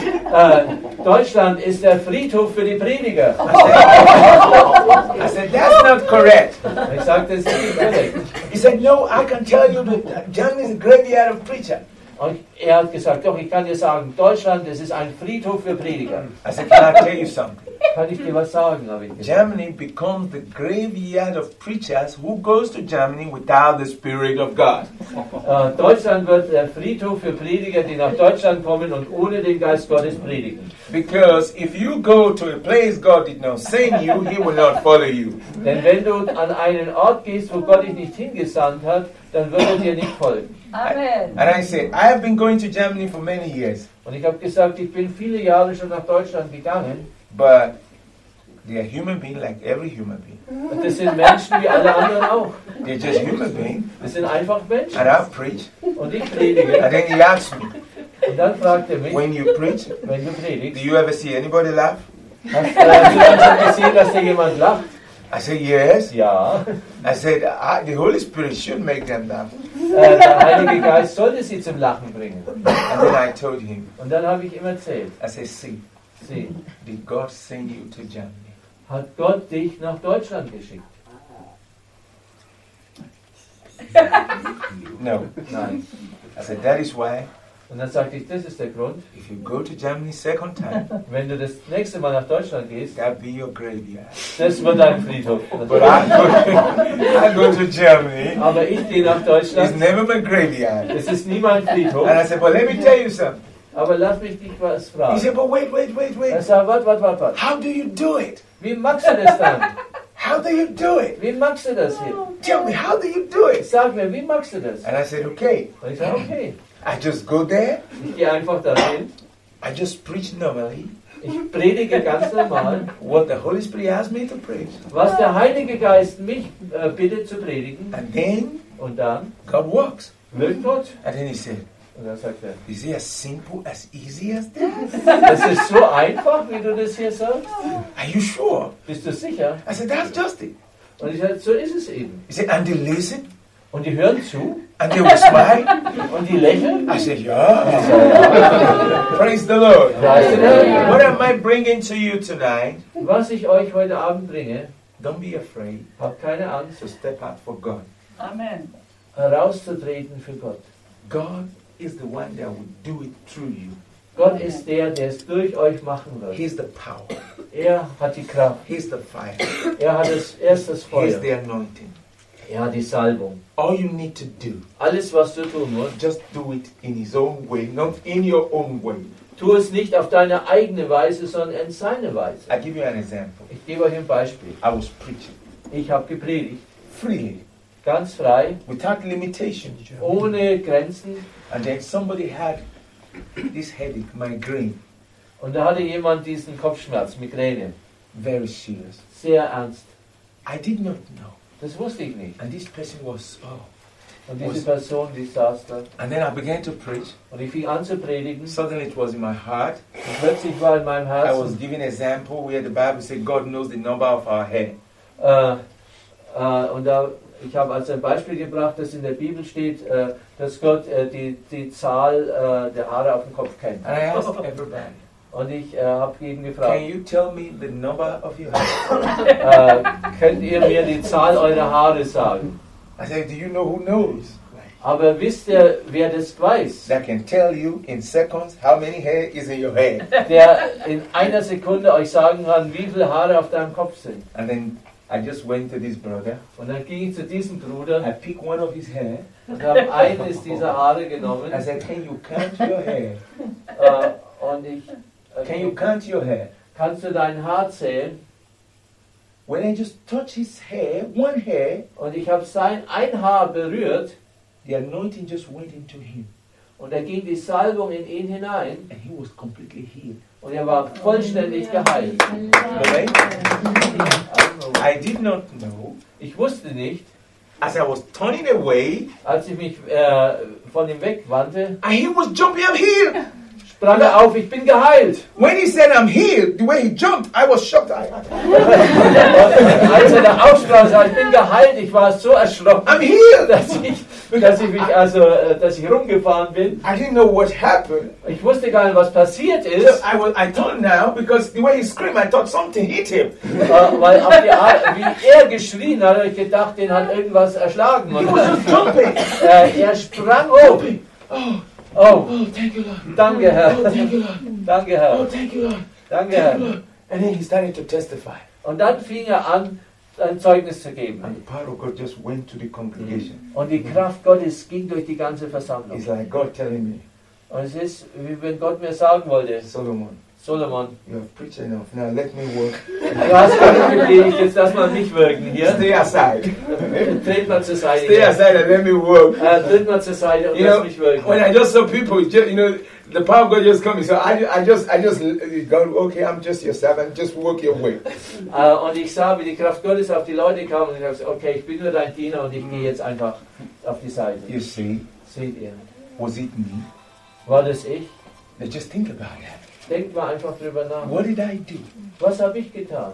Speaker 2: Äh, Deutschland ist der Friedhof für die Prediger.
Speaker 1: I said, that's not correct.
Speaker 2: Ich sagte, das ist nicht korrekt.
Speaker 1: He said, no, I can tell you that Germany is the graveyard of preachers.
Speaker 2: Und er hat gesagt, doch, ich kann dir sagen, Deutschland, das ist ein Friedhof für Prediger.
Speaker 1: I said, can I tell you something?
Speaker 2: Kann ich dir was sagen, habe ich gesagt.
Speaker 1: Germany becomes the graveyard of preachers who goes to Germany without the Spirit of God.
Speaker 2: Äh, Deutschland wird der Friedhof für Prediger, die nach Deutschland kommen und ohne den Geist Gottes predigen.
Speaker 1: Because if you go to a place God did not send you, He will not follow you.
Speaker 2: Denn wenn du an einen Ort gehst, wo Gott dich nicht hingesandt hat, dann wird er dir nicht folgen.
Speaker 4: Amen.
Speaker 1: And I said, I have been going to Germany for many years,
Speaker 2: Und ich habe gesagt, ich bin viele Jahre schon nach Deutschland gegangen.
Speaker 1: but they are human beings like every human being.
Speaker 2: Und das sind Menschen wie alle anderen auch.
Speaker 1: They're just human beings.
Speaker 2: Das sind einfach Menschen.
Speaker 1: And I preach.
Speaker 2: Und ich predige.
Speaker 1: And then he asked me,
Speaker 2: Und dann fragt er mich,
Speaker 1: when you preach,
Speaker 2: wenn du
Speaker 1: do
Speaker 2: predigst,
Speaker 1: you ever see anybody laugh?
Speaker 2: hast äh, du dann schon gesehen, dass da jemand lacht?
Speaker 1: I said, yes.
Speaker 2: Ja.
Speaker 1: I said, I, the Holy Spirit should make them laugh.
Speaker 2: Äh, der Heilige Geist sollte sie zum Lachen bringen.
Speaker 1: And then I told him,
Speaker 2: Und dann habe ich ihm erzählt,
Speaker 1: I said, see,
Speaker 2: sieh,
Speaker 1: did God send you to Germany?
Speaker 2: hat Gott dich nach Deutschland geschickt?
Speaker 1: No.
Speaker 2: Nein.
Speaker 1: I said, that is why
Speaker 2: Und dann sagte ich, das ist der Grund,
Speaker 1: if you go to Germany second time,
Speaker 2: wenn du das nächste Mal nach Deutschland gehst,
Speaker 1: that be your graveyard.
Speaker 2: das wird dein Friedhof.
Speaker 1: But I go, I go to Germany,
Speaker 2: Aber ich gehe nach
Speaker 1: it's
Speaker 2: Deutschland,
Speaker 1: never my graveyard.
Speaker 2: es ist nie mein Friedhof.
Speaker 1: And I said, but let me tell you something.
Speaker 2: Aber lass mich dich was
Speaker 1: He
Speaker 2: fragen.
Speaker 1: said, but wait, wait, wait,
Speaker 2: Er
Speaker 1: wait.
Speaker 2: sagt, warte, warte, warte, warte.
Speaker 1: How do you do it?
Speaker 2: Wie machst du das dann?
Speaker 1: How do you do it?
Speaker 2: Wie machst du das hier?
Speaker 1: Tell me, how do you do it?
Speaker 2: Sag mir, wie machst du das?
Speaker 1: And I said, okay.
Speaker 2: Und ich sage, okay.
Speaker 1: I just go there.
Speaker 2: Ich gehe einfach dahin.
Speaker 1: I just preach normally
Speaker 2: Ich predige ganz normal,
Speaker 1: what the Holy Spirit asked me to preach.
Speaker 2: was der Heilige Geist mich äh, bittet zu predigen.
Speaker 1: And then
Speaker 2: Und dann
Speaker 1: God works.
Speaker 2: wirkt Gott.
Speaker 1: And then he said,
Speaker 2: Und dann sagt er,
Speaker 1: is it as simple, as easy as that?
Speaker 2: das ist so einfach, wie du das hier sagst.
Speaker 1: Are you sure?
Speaker 2: Bist du sicher?
Speaker 1: I said, that's just it.
Speaker 2: Und ich sage, so ist es eben.
Speaker 1: He said, and they listen,
Speaker 2: Und die hören zu
Speaker 1: and they will smile.
Speaker 2: und die lächeln.
Speaker 1: I said, yeah. Praise the Lord.
Speaker 2: Preis den Herrn.
Speaker 1: What am I bringing to you tonight?
Speaker 2: Was ich euch heute Abend bringe,
Speaker 1: Don't be afraid
Speaker 2: habt keine Angst,
Speaker 1: to step out for God.
Speaker 4: Amen.
Speaker 2: herauszutreten für Gott.
Speaker 1: God is the one that will do it through you.
Speaker 2: Gott ist der, der es durch euch machen wird.
Speaker 1: He's the power.
Speaker 2: Er hat die Kraft.
Speaker 1: He's the fire.
Speaker 2: Er hat das, er ist das
Speaker 1: He's
Speaker 2: Feuer.
Speaker 1: the anointing.
Speaker 2: Er hat die Salbung.
Speaker 1: All you need to do,
Speaker 2: Alles, was du tun musst,
Speaker 1: just do it in His own way, not in your own way.
Speaker 2: tu es nicht auf deine eigene Weise, sondern in seine Weise.
Speaker 1: I'll give you an example.
Speaker 2: Ich gebe euch ein Beispiel.
Speaker 1: I was preaching
Speaker 2: Ich habe gepredigt,
Speaker 1: freely,
Speaker 2: ganz frei,
Speaker 1: without limitation.
Speaker 2: ohne Grenzen.
Speaker 1: And then somebody had this headache, migraine,
Speaker 2: Und da hatte jemand diesen Kopfschmerz, Migräne.
Speaker 1: very serious.
Speaker 2: Sehr ernst.
Speaker 1: I did not know.
Speaker 2: Das wusste ich nicht.
Speaker 1: And this person was, oh.
Speaker 2: Und diese Person, die saß da.
Speaker 1: And then I began to preach.
Speaker 2: Und ich fing an zu predigen.
Speaker 1: Suddenly it was in my heart.
Speaker 2: Und plötzlich war in meinem
Speaker 1: I was
Speaker 2: Herzen,
Speaker 1: giving an example where the Bible said God knows the number of our hair.
Speaker 2: äh, äh, und da, ich habe als ein Beispiel gebracht, dass in der Bibel steht, äh, dass Gott äh, die, die Zahl äh, der Haare auf dem Kopf kennt.
Speaker 1: And I asked everybody,
Speaker 2: Und ich äh, habe ihn
Speaker 1: can
Speaker 2: gefragt,
Speaker 1: you tell me the number of your hair?
Speaker 2: äh, könnt ihr mir die Zahl eurer Haare sagen?
Speaker 1: I said, do you know who knows?
Speaker 2: Aber wisst ihr, wer das weiß?
Speaker 1: That can tell you in seconds how many hair is in your head.
Speaker 2: Der in einer Sekunde euch sagen kann, wie viele Haare auf deinem Kopf sind.
Speaker 1: And then I just went to this brother.
Speaker 2: Und dann ging ich zu diesem
Speaker 1: I
Speaker 2: Bruder
Speaker 1: picked one of his hair.
Speaker 2: und habe eines dieser Haare genommen.
Speaker 1: I said, can you count your hair?
Speaker 2: Äh, und ich, äh,
Speaker 1: Can you count your hair?
Speaker 2: kannst du dein Haar zählen?
Speaker 1: When I just touched his hair, one hair,
Speaker 2: Und ich habe sein ein Haar berührt
Speaker 1: the anointing just went into him.
Speaker 2: und da ging die Salbung in ihn hinein
Speaker 1: And he was completely healed.
Speaker 2: und er war vollständig geheilt.
Speaker 1: Okay? I did not know.
Speaker 2: Ich wusste nicht,
Speaker 1: As I was turning away,
Speaker 2: als ich mich äh, von ihm wegwandte,
Speaker 1: and he was jumping, I'm healed.
Speaker 2: sprang er auf, ich bin geheilt.
Speaker 1: When he said I'm healed, the way he jumped, I was shocked. I,
Speaker 2: Und als er da aufsprang, sagte, ich bin geheilt, ich war so erschrocken,
Speaker 1: I'm healed.
Speaker 2: dass ich, dass ich mich also, äh, dass ich rumgefahren bin.
Speaker 1: I didn't know what happened.
Speaker 2: Ich wusste gar nicht, was passiert
Speaker 1: So
Speaker 2: ist,
Speaker 1: I was, I turned now because the way he screamed, I thought something hit him.
Speaker 2: äh, weil auf die Art, wie er geschrien hat, habe ich gedacht, den hat irgendwas erschlagen.
Speaker 1: He
Speaker 2: Und,
Speaker 1: was jumping.
Speaker 2: äh, er sprang hoch.
Speaker 1: Oh,
Speaker 2: Oh,
Speaker 1: Oh, thank you, Lord.
Speaker 2: danke, Herr.
Speaker 1: Oh, thank you, Lord.
Speaker 2: Danke,
Speaker 1: Oh,
Speaker 2: Herr.
Speaker 1: thank you, Lord.
Speaker 2: Danke,
Speaker 1: Thank you,
Speaker 2: Herr.
Speaker 1: Lord. And then he started to testify.
Speaker 2: Und dann fing er an, ein Zeugnis zu geben.
Speaker 1: And the power of God just went to the congregation.
Speaker 2: Und die Kraft Gottes ging durch die ganze Versammlung.
Speaker 1: It's like God telling me,
Speaker 2: Und es ist, wie wenn Gott mir sagen wollte,
Speaker 1: Solomon,
Speaker 2: Solomon,
Speaker 1: you have preached enough. Now let me work.
Speaker 2: du hast genug gepredigt, jetzt lass mal mich wirken hier.
Speaker 1: Stay aside.
Speaker 2: Tritt mal zur Seite.
Speaker 1: Stay aside and let me work.
Speaker 2: Äh, tritt mal zur Seite und
Speaker 1: You
Speaker 2: lass
Speaker 1: know,
Speaker 2: mich wirken.
Speaker 1: when I just saw people, just, you know, the power of God just coming. So I, I just, I just, God, okay, I'm just your servant. Just work your way.
Speaker 2: Äh, und ich sah, wie die Kraft Gottes auf die Leute kam und ich habe gesagt, okay, ich bin nur dein Diener und ich gehe jetzt einfach auf die Seite.
Speaker 1: You see,
Speaker 2: Seht ihr?
Speaker 1: was it me?
Speaker 2: War das ich?
Speaker 1: Now just think about that.
Speaker 2: Denkt mal einfach drüber nach.
Speaker 1: What did I do?
Speaker 2: Was habe ich getan?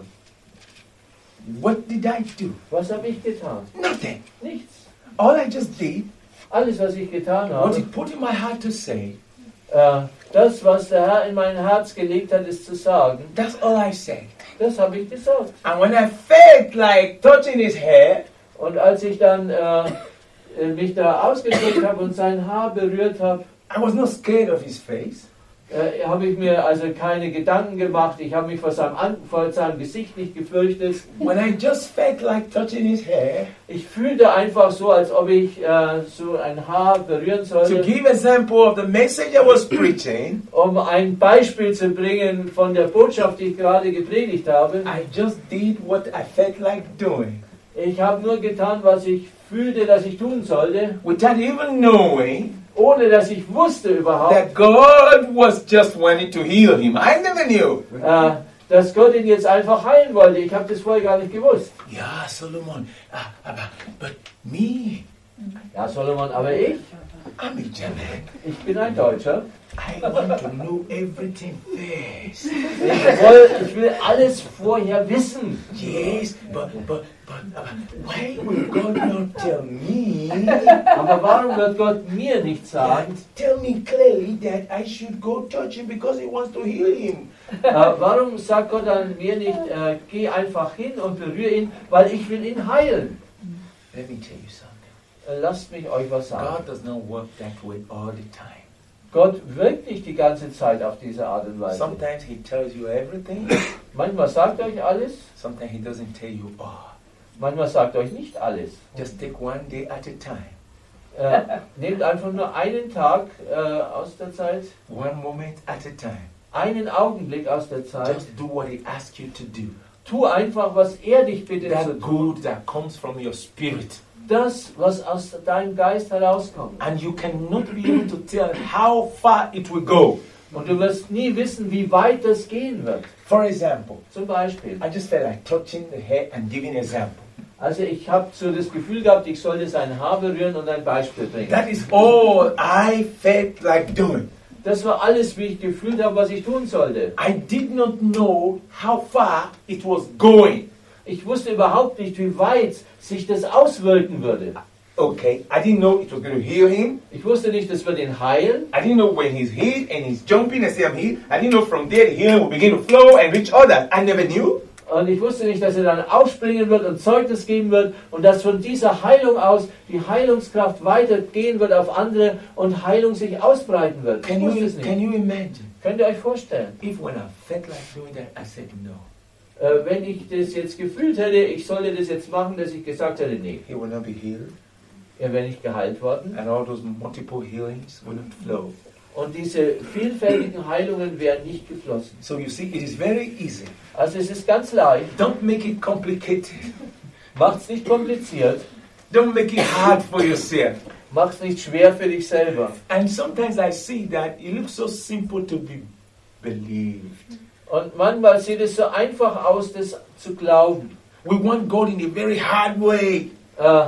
Speaker 1: What did I do?
Speaker 2: Was habe ich getan?
Speaker 1: Nothing.
Speaker 2: Nichts.
Speaker 1: All I just did,
Speaker 2: Alles, was ich getan
Speaker 1: what
Speaker 2: habe,
Speaker 1: He put in my heart to say,
Speaker 2: äh, das, was der Herr in mein Herz gelegt hat, ist zu sagen,
Speaker 1: that's all I said.
Speaker 2: das habe ich gesagt.
Speaker 1: And when I felt like touching His hair,
Speaker 2: Und als ich dann äh, äh, mich da ausgestreckt habe und sein Haar berührt habe,
Speaker 1: I was not scared of His face.
Speaker 2: äh, habe ich mir also keine Gedanken gemacht. Ich habe mich vor seinem, An vor seinem Gesicht nicht gefürchtet.
Speaker 1: When I just felt like touching His hair,
Speaker 2: Ich fühlte einfach so, als ob ich äh, so ein Haar berühren
Speaker 1: to
Speaker 2: sollte,
Speaker 1: give example of the message I was preaching,
Speaker 2: um ein Beispiel zu bringen von der Botschaft, die ich gerade gepredigt habe.
Speaker 1: I just did what I felt like doing,
Speaker 2: Ich habe nur getan, was ich fühlte, dass ich tun sollte,
Speaker 1: without even knowing
Speaker 2: ohne dass ich wusste überhaupt,
Speaker 1: that God was just wanting to heal him. I never knew.
Speaker 2: äh, dass Gott ihn jetzt einfach heilen wollte. Ich habe das vorher gar nicht gewusst.
Speaker 1: Yeah, Solomon, uh, uh, but me,
Speaker 2: Ja, Solomon, aber ich,
Speaker 1: I'm a German.
Speaker 2: ich bin ein Deutscher.
Speaker 1: I want to know everything first.
Speaker 2: Ich, woll, ich will alles vorher wissen.
Speaker 1: Yes, but but but uh, why will God not tell me?
Speaker 2: Aber warum wird Gott mir nicht sagen?
Speaker 1: Tell me clearly that I should go touch him because He wants to heal him.
Speaker 2: Äh, warum sagt Gott dann mir nicht, äh, geh einfach hin und berühre ihn, weil ich will ihn heilen?
Speaker 1: Let me tell you something.
Speaker 2: Äh, lasst mich euch was sagen.
Speaker 1: God does not work that way all the time.
Speaker 2: Gott wirkt nicht die ganze Zeit auf diese Art und Weise.
Speaker 1: Sometimes He tells you everything.
Speaker 2: Manchmal sagt er euch alles,
Speaker 1: Sometimes He doesn't tell you all.
Speaker 2: manchmal sagt er euch nicht alles.
Speaker 1: Just take one day at a time,
Speaker 2: Äh, nehmt einfach nur einen Tag äh, aus der Zeit,
Speaker 1: one moment at a time.
Speaker 2: einen Augenblick aus der Zeit.
Speaker 1: Just do what He asks you to do.
Speaker 2: Tu einfach, was er dich bittet zu
Speaker 1: That
Speaker 2: tun.
Speaker 1: good that comes from your spirit.
Speaker 2: Das, was aus deinem Geist herauskommt.
Speaker 1: And you cannot be able to tell how far it will go.
Speaker 2: Und du wirst nie wissen, wie weit das gehen wird.
Speaker 1: For example,
Speaker 2: Zum Beispiel.
Speaker 1: I just felt like touching the hair and giving an example.
Speaker 2: Also ich habe so das Gefühl gehabt, ich sollte sein Haar berühren und ein Beispiel bringen.
Speaker 1: That is all I felt like doing.
Speaker 2: Das war alles, wie ich gefühlt habe, was ich tun sollte.
Speaker 1: I did not know how far it was going.
Speaker 2: Ich wusste überhaupt nicht, wie weit sich das auswirken würde.
Speaker 1: Okay, I didn't know it was going to heal him.
Speaker 2: Ich wusste nicht, das wird ihn heilen.
Speaker 1: I didn't know when he's healed and he's jumping and say I'm healed. I didn't know from there the healing will begin to flow and reach others. I never knew.
Speaker 2: Und ich wusste nicht, dass er dann aufspringen wird und Zeugnis geben wird und dass von dieser Heilung aus die Heilungskraft weitergehen wird auf andere und Heilung sich ausbreiten wird. Ich
Speaker 1: Can
Speaker 2: wusste
Speaker 1: you,
Speaker 2: es nicht.
Speaker 1: can you imagine
Speaker 2: Könnt ihr euch vorstellen?
Speaker 1: if when I felt like doing that, I said no,
Speaker 2: Äh, wenn ich das jetzt gefühlt hätte, ich sollte das jetzt machen, dass ich gesagt hätte, nee,
Speaker 1: he will not be healed
Speaker 2: er wäre nicht geheilt worden.
Speaker 1: and all those multiple healings will not flow.
Speaker 2: Und diese vielfältigen Heilungen wären nicht geflossen.
Speaker 1: So you see, it is very easy.
Speaker 2: Also es ist ganz leicht.
Speaker 1: Don't make it complicated.
Speaker 2: Macht's nicht kompliziert.
Speaker 1: Don't make it hard for yourself.
Speaker 2: Mach's nicht schwer für dich selber.
Speaker 1: And sometimes I see that it looks so simple to be believed.
Speaker 2: Und manchmal sieht es so einfach aus, das zu glauben.
Speaker 1: We want God in a very hard way,
Speaker 2: Äh,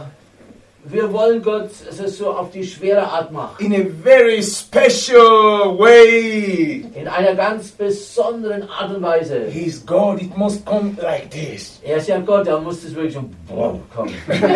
Speaker 2: wir wollen Gott also so auf die schwere Art machen.
Speaker 1: in a very special way.
Speaker 2: In einer ganz besonderen Art und Weise.
Speaker 1: He's God, it must come like this.
Speaker 2: Er ist ja Gott, da muss es wirklich so boah, kommen.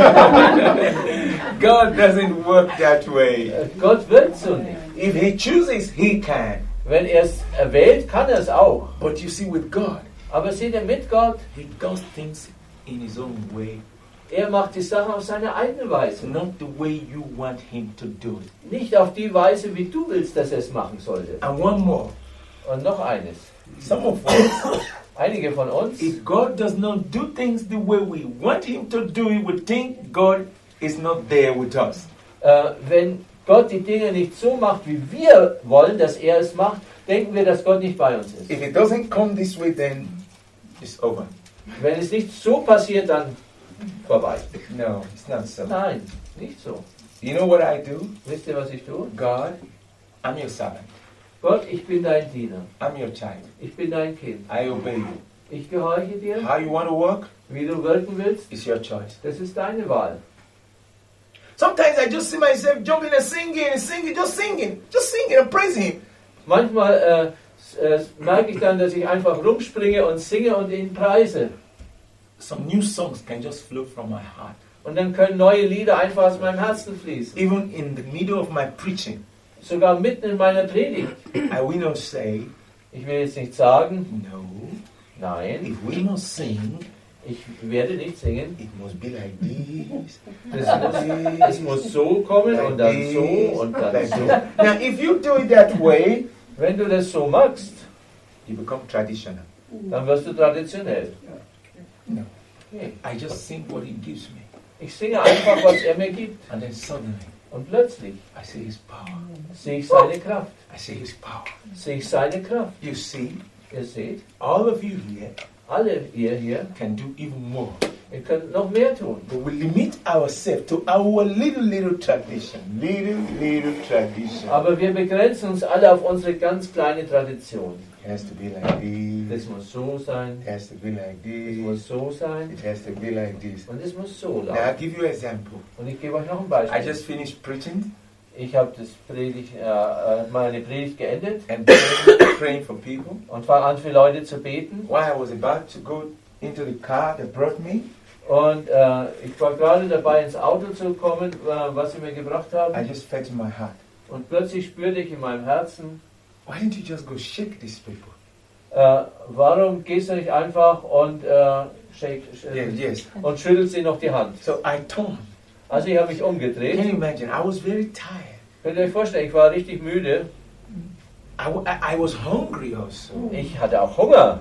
Speaker 1: God doesn't work that way.
Speaker 2: Äh, Gott wirkt so nicht.
Speaker 1: If He chooses, He can.
Speaker 2: Wenn er es erwählt, kann er es auch.
Speaker 1: But you see, with God,
Speaker 2: Aber seht ihr, mit Gott,
Speaker 1: He does things in His own way
Speaker 2: Er macht die Sache auf seine eigene Weise.
Speaker 1: Not the way you want him to do it.
Speaker 2: Nicht auf die Weise, wie du willst, dass er es machen sollte.
Speaker 1: And one more.
Speaker 2: Und noch eines.
Speaker 1: Some of us,
Speaker 2: Einige von uns,
Speaker 1: if God does not do things the way we want him to do it, we think God is not there with us.
Speaker 2: äh, wenn Gott die Dinge nicht so macht, wie wir wollen, dass er es macht, denken wir, dass Gott nicht bei uns ist.
Speaker 1: If it doesn't come this way, then it's over.
Speaker 2: Wenn es nicht so passiert, dann vorbei.
Speaker 1: No, it's not so.
Speaker 2: Nein, nicht so.
Speaker 1: You know what I do?
Speaker 2: Wisst ihr, was ich tue?
Speaker 1: God, I'm your servant.
Speaker 2: Gott, ich bin dein Diener.
Speaker 1: I'm your child.
Speaker 2: Ich bin dein Kind.
Speaker 1: I obey you.
Speaker 2: Ich gehorche dir.
Speaker 1: How you want to work
Speaker 2: Wie du wirken willst,
Speaker 1: is your choice.
Speaker 2: das ist deine Wahl.
Speaker 1: Sometimes I just see myself jumping and singing and singing, just singing, just singing and praising him.
Speaker 2: Manchmal äh, s- äh, merke ich dann, dass ich einfach rumspringe und singe und ihn preise.
Speaker 1: Some new songs can just flow from my heart.
Speaker 2: Und dann können neue Lieder einfach aus meinem Herzen fließen.
Speaker 1: Even in the middle of my preaching,
Speaker 2: Sogar mitten in meiner Predigt.
Speaker 1: I will not say,
Speaker 2: Ich will jetzt nicht sagen,
Speaker 1: no,
Speaker 2: nein,
Speaker 1: if we not sing,
Speaker 2: ich werde nicht singen.
Speaker 1: it must be like this.
Speaker 2: Das muss, es muss so kommen und dann so und dann
Speaker 1: like
Speaker 2: so.
Speaker 1: this. Now, if you do it that way,
Speaker 2: Wenn du das so machst,
Speaker 1: you become traditional.
Speaker 2: dann wirst du traditionell.
Speaker 1: No,
Speaker 2: Okay.
Speaker 1: I just sing what he gives me.
Speaker 2: Ich singe einfach, was er mir gibt.
Speaker 1: And then suddenly,
Speaker 2: Und plötzlich
Speaker 1: I see his power.
Speaker 2: sehe ich seine Kraft.
Speaker 1: I see his power.
Speaker 2: Sehe ich seine Kraft.
Speaker 1: You see,
Speaker 2: Ihr seht,
Speaker 1: all of you here
Speaker 2: alle ihr hier,
Speaker 1: can do even more.
Speaker 2: ihr könnt noch mehr tun.
Speaker 1: But we limit ourselves to our little, little tradition. Little, little tradition.
Speaker 2: Aber wir begrenzen uns alle auf unsere ganz kleine Tradition.
Speaker 1: It has to be like
Speaker 2: Das
Speaker 1: this.
Speaker 2: muss so sein,
Speaker 1: It has to be like
Speaker 2: es muss
Speaker 1: this.
Speaker 2: so sein
Speaker 1: It has to be like this.
Speaker 2: und es muss so
Speaker 1: Now, I'll
Speaker 2: laufen.
Speaker 1: give you an example.
Speaker 2: Und ich gebe euch noch ein
Speaker 1: I
Speaker 2: Beispiel.
Speaker 1: just finished preaching
Speaker 2: Ich habe das Predigt, äh, äh, meine Predigt geendet
Speaker 1: and praying, praying for people.
Speaker 2: und fange an für Leute zu beten.
Speaker 1: While I was about to go into the car that brought me,
Speaker 2: Und äh, ich war gerade dabei, ins Auto zu kommen, äh, was sie mir gebracht
Speaker 1: I
Speaker 2: haben.
Speaker 1: just felt in my heart,
Speaker 2: Und plötzlich spürte ich in meinem Herzen,
Speaker 1: why didn't you just go shake these people?
Speaker 2: äh, warum gehst du nicht einfach und, äh, shake,
Speaker 1: Yes,
Speaker 2: sch-
Speaker 1: yes.
Speaker 2: und schüttelst sie noch die Hand?
Speaker 1: So I turned.
Speaker 2: Also ich habe mich
Speaker 1: Can
Speaker 2: umgedreht.
Speaker 1: you imagine? I was very tired.
Speaker 2: Könnt ihr euch vorstellen, ich war richtig müde.
Speaker 1: I, w- I- I was hungry also.
Speaker 2: Ich hatte auch Hunger.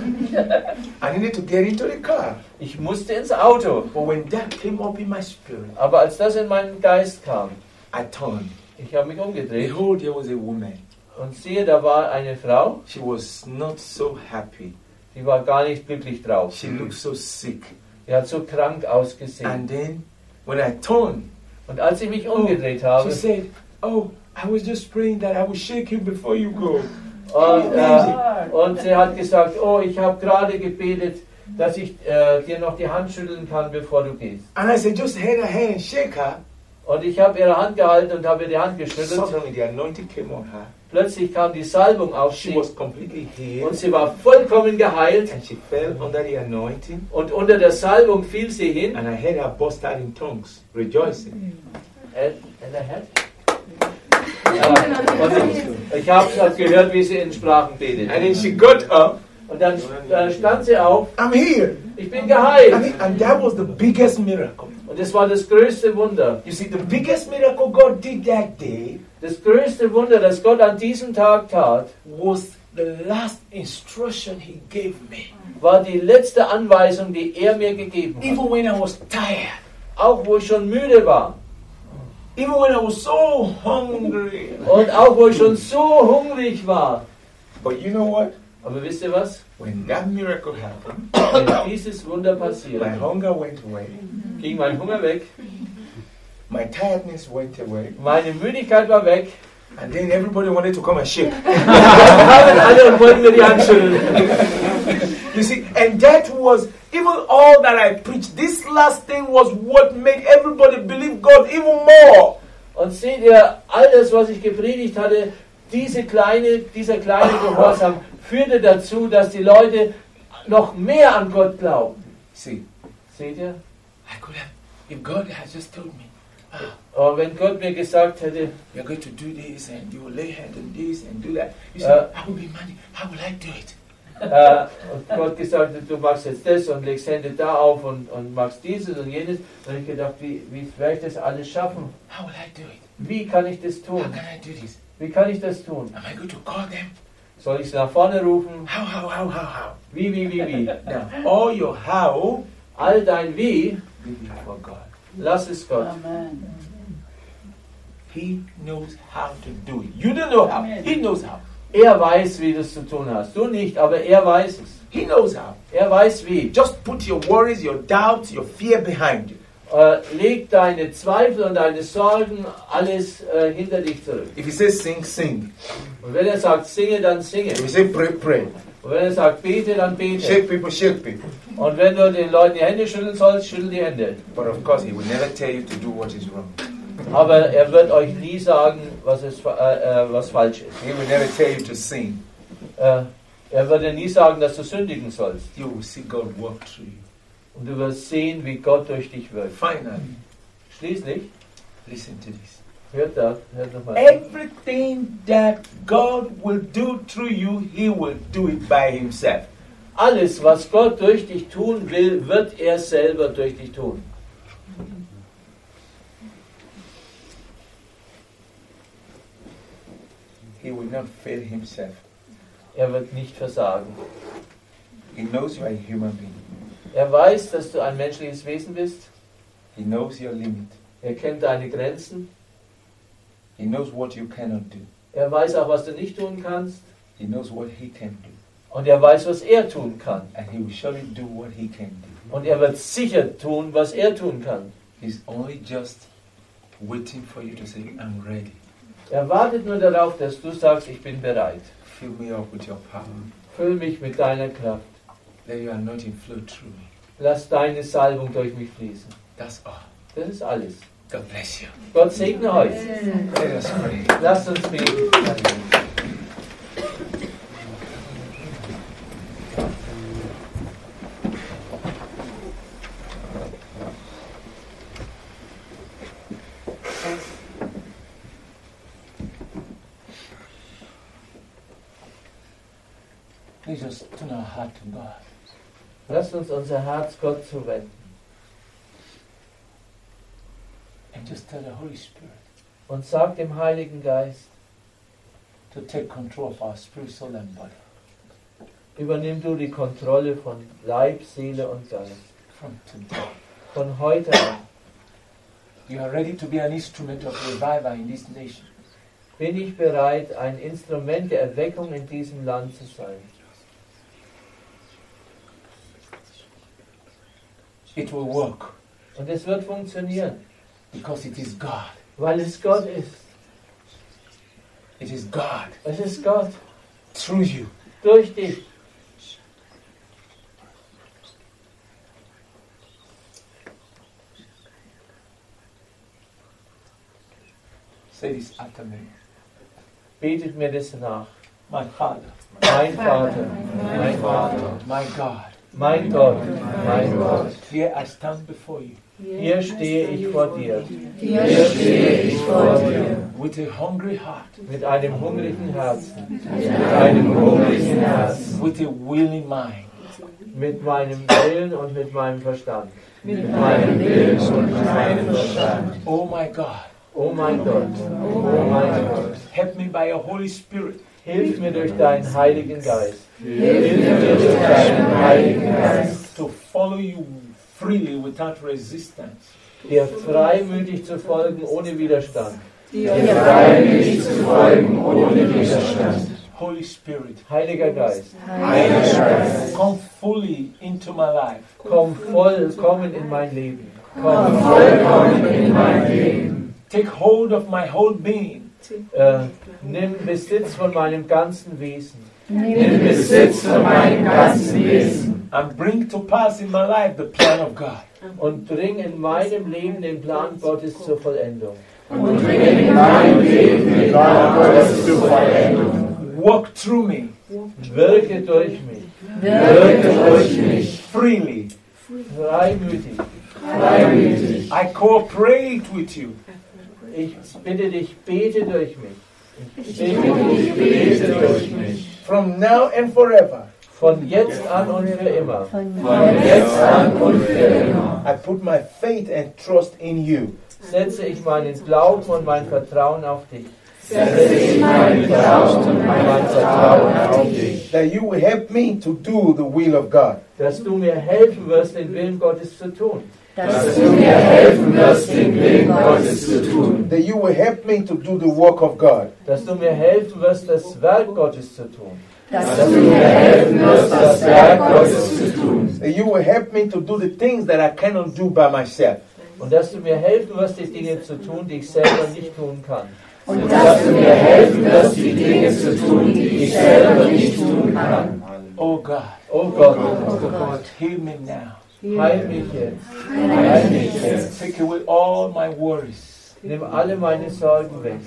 Speaker 1: I needed to get into the car.
Speaker 2: Ich musste ins Auto.
Speaker 1: But when that came up in my spirit,
Speaker 2: Aber als das in meinen Geist kam,
Speaker 1: I turned.
Speaker 2: ich habe mich umgedreht
Speaker 1: Behold, there was a woman.
Speaker 2: und siehe, da war eine Frau,
Speaker 1: She was not so happy.
Speaker 2: die war gar nicht glücklich drauf.
Speaker 1: She looked so sick.
Speaker 2: Die hat so krank ausgesehen.
Speaker 1: And then, when I turned,
Speaker 2: Und als ich mich umgedreht habe,
Speaker 1: she said, "Oh, I was just praying that I would shake you before you go."
Speaker 2: und, äh, und sie hat gesagt, oh, ich habe gerade gebetet, dass ich äh, dir noch die Hand schütteln kann, bevor du gehst.
Speaker 1: And I said, "Just hold her hand and shake her."
Speaker 2: Und ich habe ihre Hand gehalten und habe ihr die Hand geschüttelt.
Speaker 1: Suddenly, the anointing came on her.
Speaker 2: Plötzlich kam die Salbung auf
Speaker 1: She
Speaker 2: sie
Speaker 1: was completely
Speaker 2: und
Speaker 1: healed,
Speaker 2: sie war vollkommen geheilt.
Speaker 1: and she fell under the anointing.
Speaker 2: Und unter der Salbung fiel sie hin.
Speaker 1: And I heard her burst out in tongues, rejoicing.
Speaker 2: Äh, in der Hand? Ja, und ich, ich habe gehört, wie sie in Sprachen betet.
Speaker 1: And then she got up.
Speaker 2: Und dann äh, stand sie auf.
Speaker 1: I'm here.
Speaker 2: Ich bin
Speaker 1: I
Speaker 2: geheilt.
Speaker 1: mean, and that was the biggest miracle.
Speaker 2: Und das war das größte Wunder.
Speaker 1: You see, the biggest miracle God did that day
Speaker 2: Das größte Wunder, das Gott an diesem Tag tat,
Speaker 1: was the last instruction He gave me.
Speaker 2: war die letzte Anweisung, die er mir gegeben hat.
Speaker 1: Even when I was tired,
Speaker 2: Auch wo ich schon müde war.
Speaker 1: even when I was so hungry.
Speaker 2: Und auch wo ich schon so hungrig war.
Speaker 1: But you know what?
Speaker 2: Aber wisst ihr was?
Speaker 1: When that miracle happened,
Speaker 2: Wenn dieses Wunder
Speaker 1: my
Speaker 2: passiert,
Speaker 1: hunger went away,
Speaker 2: ging mein Hunger weg,
Speaker 1: my tiredness went away,
Speaker 2: meine Müdigkeit war weg.
Speaker 1: and then everybody wanted to come and shake.
Speaker 2: Kamen alle und wollten mir die Hand schütteln.
Speaker 1: You see, and that was even all that I preached. This last thing was what made everybody believe God even more.
Speaker 2: Und seht ihr, all das, was ich gepredigt hatte, diese kleine, dieser kleine Gehorsam führte dazu, dass die Leute noch mehr an Gott glauben.
Speaker 1: See,
Speaker 2: Seht ihr?
Speaker 1: I could have, if God had just told me, ah,
Speaker 2: Und wenn Gott mir gesagt hätte,
Speaker 1: you're going to do this and you will lay hand on this and do that, you see,
Speaker 2: Uh,
Speaker 1: I would be money. How will I do it?
Speaker 2: äh, und Gott gesagt hat, du machst jetzt das und legst Hände da auf und, und machst dieses und jenes. Dann habe ich gedacht, wie, wie werde ich das alles schaffen?
Speaker 1: How will I do it?
Speaker 2: Wie kann ich das
Speaker 1: How
Speaker 2: tun?
Speaker 1: can I do this?
Speaker 2: Wie kann ich das tun?
Speaker 1: Am I going to call them?
Speaker 2: Soll ich sie nach vorne rufen?
Speaker 1: How, how, how, how, how?
Speaker 2: Wie, wie, wie, wie?
Speaker 1: Now, all your how,
Speaker 2: All dein Wie,
Speaker 1: leave it for God.
Speaker 2: lass es Gott.
Speaker 3: Amen.
Speaker 1: He knows how to do it. You don't know how. He knows how.
Speaker 2: Er weiß, wie du es zu tun hast. Du nicht, aber er weiß es.
Speaker 1: He knows how.
Speaker 2: Er weiß wie.
Speaker 1: Just put your worries, your doubts, your fear behind you.
Speaker 2: Äh, leg deine Zweifel und deine Sorgen alles äh, hinter dich zurück.
Speaker 1: If he says sing, sing.
Speaker 2: Und wenn er sagt, singe, dann singe.
Speaker 1: If he says pray, pray.
Speaker 2: Und wenn er sagt, bete, dann bete.
Speaker 1: Shake people, shake people.
Speaker 2: Und wenn du den Leuten die Hände schütteln sollst, schüttel die Hände.
Speaker 1: But of course, he will never tell you to do what is wrong.
Speaker 2: Aber er wird euch nie sagen, was, ist, äh, äh, was falsch ist.
Speaker 1: He will never tell you to sin.
Speaker 2: Äh, er wird dir nie sagen, dass du sündigen sollst.
Speaker 1: You will see God walk through you.
Speaker 2: Und du wirst sehen, wie Gott durch dich wirkt.
Speaker 1: Finally,
Speaker 2: Schließlich,
Speaker 1: listen to this.
Speaker 2: hört da, hört nochmal.
Speaker 1: Everything that God will do through you, he will do it by himself.
Speaker 2: Alles, was Gott durch dich tun will, wird er selber durch dich tun.
Speaker 1: He will not fail himself.
Speaker 2: Er wird nicht versagen.
Speaker 1: He knows you are a human being.
Speaker 2: Er weiß, dass du ein menschliches Wesen bist.
Speaker 1: He knows your limit.
Speaker 2: Er kennt deine Grenzen.
Speaker 1: He knows what you cannot do.
Speaker 2: Er weiß auch, was du nicht tun kannst.
Speaker 1: He knows what he can do.
Speaker 2: Und er weiß, was er tun kann.
Speaker 1: And he will surely do what he can do.
Speaker 2: Und er wird sicher tun, was er tun kann.
Speaker 1: He's only just waiting for you to say, I'm ready.
Speaker 2: Er wartet nur darauf, dass du sagst, ich bin bereit.
Speaker 1: Fill me up with your power.
Speaker 2: Füll mich mit deiner Kraft.
Speaker 1: Let your anointing flow through me.
Speaker 2: Lass deine Salbung durch mich fließen.
Speaker 1: That's all.
Speaker 2: Das ist alles.
Speaker 1: God bless you.
Speaker 2: Gott segne euch.
Speaker 1: Let us pray.
Speaker 2: Lasst uns beten.
Speaker 1: Please just turn our heart to God.
Speaker 2: Lasst uns unser Herz Gott zuwenden.
Speaker 1: And just tell the Holy Spirit
Speaker 2: Und sag dem Heiligen Geist,
Speaker 1: to take control of our spirit, soul and body.
Speaker 2: übernimm du die Kontrolle von Leib, Seele und Geist.
Speaker 1: From today.
Speaker 2: Von heute an
Speaker 1: You are ready to be an instrument of revival in this nation.
Speaker 2: bin ich bereit, ein Instrument der Erweckung in diesem Land zu sein.
Speaker 1: It will work
Speaker 2: Und es wird funktionieren,
Speaker 1: because it is God.
Speaker 2: weil es Gott ist.
Speaker 1: It is God
Speaker 2: Es ist Gott
Speaker 1: through you.
Speaker 2: durch dich.
Speaker 1: Say this after me.
Speaker 2: Betet mir das nach.
Speaker 1: My Father,
Speaker 2: Mein Vater, mein Vater,
Speaker 1: my God,
Speaker 2: mein Gott, mein Gott.
Speaker 1: here I stand before you
Speaker 2: Hier stehe ich vor dir.
Speaker 3: Hier stehe ich vor dir.
Speaker 1: with a hungry heart,
Speaker 2: Mit einem hungrigen Herzen.
Speaker 3: Mit einem hungrigen Herzen.
Speaker 1: with a willing mind.
Speaker 2: Mit meinem Willen und mit meinem Verstand.
Speaker 3: Mit meinem Willen und meinem Verstand.
Speaker 1: Oh my God,
Speaker 2: Oh mein Gott, oh mein Gott.
Speaker 1: help me by your Holy Spirit
Speaker 2: Hilf mir durch deinen Heiligen Geist.
Speaker 3: Hilf mir durch deinen Heiligen Geist.
Speaker 1: to follow you freely without resistance.
Speaker 2: Dir freimütig zu folgen ohne Widerstand.
Speaker 3: Dir freiwillig zu folgen ohne Widerstand.
Speaker 1: Holy Spirit,
Speaker 2: Heiliger Geist,
Speaker 3: Heiliger Geist.
Speaker 1: come fully into my life.
Speaker 2: komm vollkommen in mein Leben.
Speaker 3: Komm
Speaker 2: Komm,
Speaker 3: vollkommen in mein Leben.
Speaker 1: Take hold of my whole being.
Speaker 2: äh, nimm Besitz von meinem ganzen Wesen.
Speaker 3: Nimm Besitz von meinem ganzen Wesen.
Speaker 1: And bring to pass in my life the plan of God.
Speaker 2: Und bring in meinem Leben den Plan Gottes zur Vollendung.
Speaker 3: Und bring in meinem Leben den Plan Gottes zur Vollendung.
Speaker 1: Walk through me
Speaker 2: Wirke durch mich.
Speaker 3: Wirke durch mich.
Speaker 1: freely.
Speaker 2: Freimütig.
Speaker 3: Freiwillig.
Speaker 1: I cooperate with you.
Speaker 2: Ich bitte dich, bete durch mich. Ich
Speaker 3: Ich
Speaker 2: bete dich,
Speaker 3: bete durch mich.
Speaker 1: From now and forever,
Speaker 2: Von jetzt an und für immer.
Speaker 3: Von jetzt an und für immer.
Speaker 1: I put my faith and trust in you.
Speaker 2: Setze ich meinen Glauben und mein Vertrauen auf dich.
Speaker 3: Setze ich meinen Glauben und mein Vertrauen auf dich.
Speaker 1: That you will help me to do the will of God.
Speaker 2: Dass du mir helfen wirst, den Willen Gottes zu tun.
Speaker 3: Dass du mir helfen wirst, den Willen Gottes zu tun.
Speaker 1: That you will help me to do the work of God.
Speaker 2: Dass du mir helfen wirst, das Werk Gottes zu tun.
Speaker 3: Dass du mir helfen wirst, das Werk Gottes zu tun.
Speaker 1: That you will help me to do the things that I cannot do by myself.
Speaker 2: Und dass du mir helfen wirst, die Dinge zu tun, die ich selber nicht tun kann.
Speaker 3: Und dass du mir helfen wirst, die Dinge zu tun, die ich selber nicht tun kann.
Speaker 1: Oh God,
Speaker 2: Oh Gott,
Speaker 1: oh God, heal me now.
Speaker 2: heil mich jetzt.
Speaker 3: Heil mich jetzt.
Speaker 1: Take away all my worries.
Speaker 2: Nimm alle meine Sorgen weg.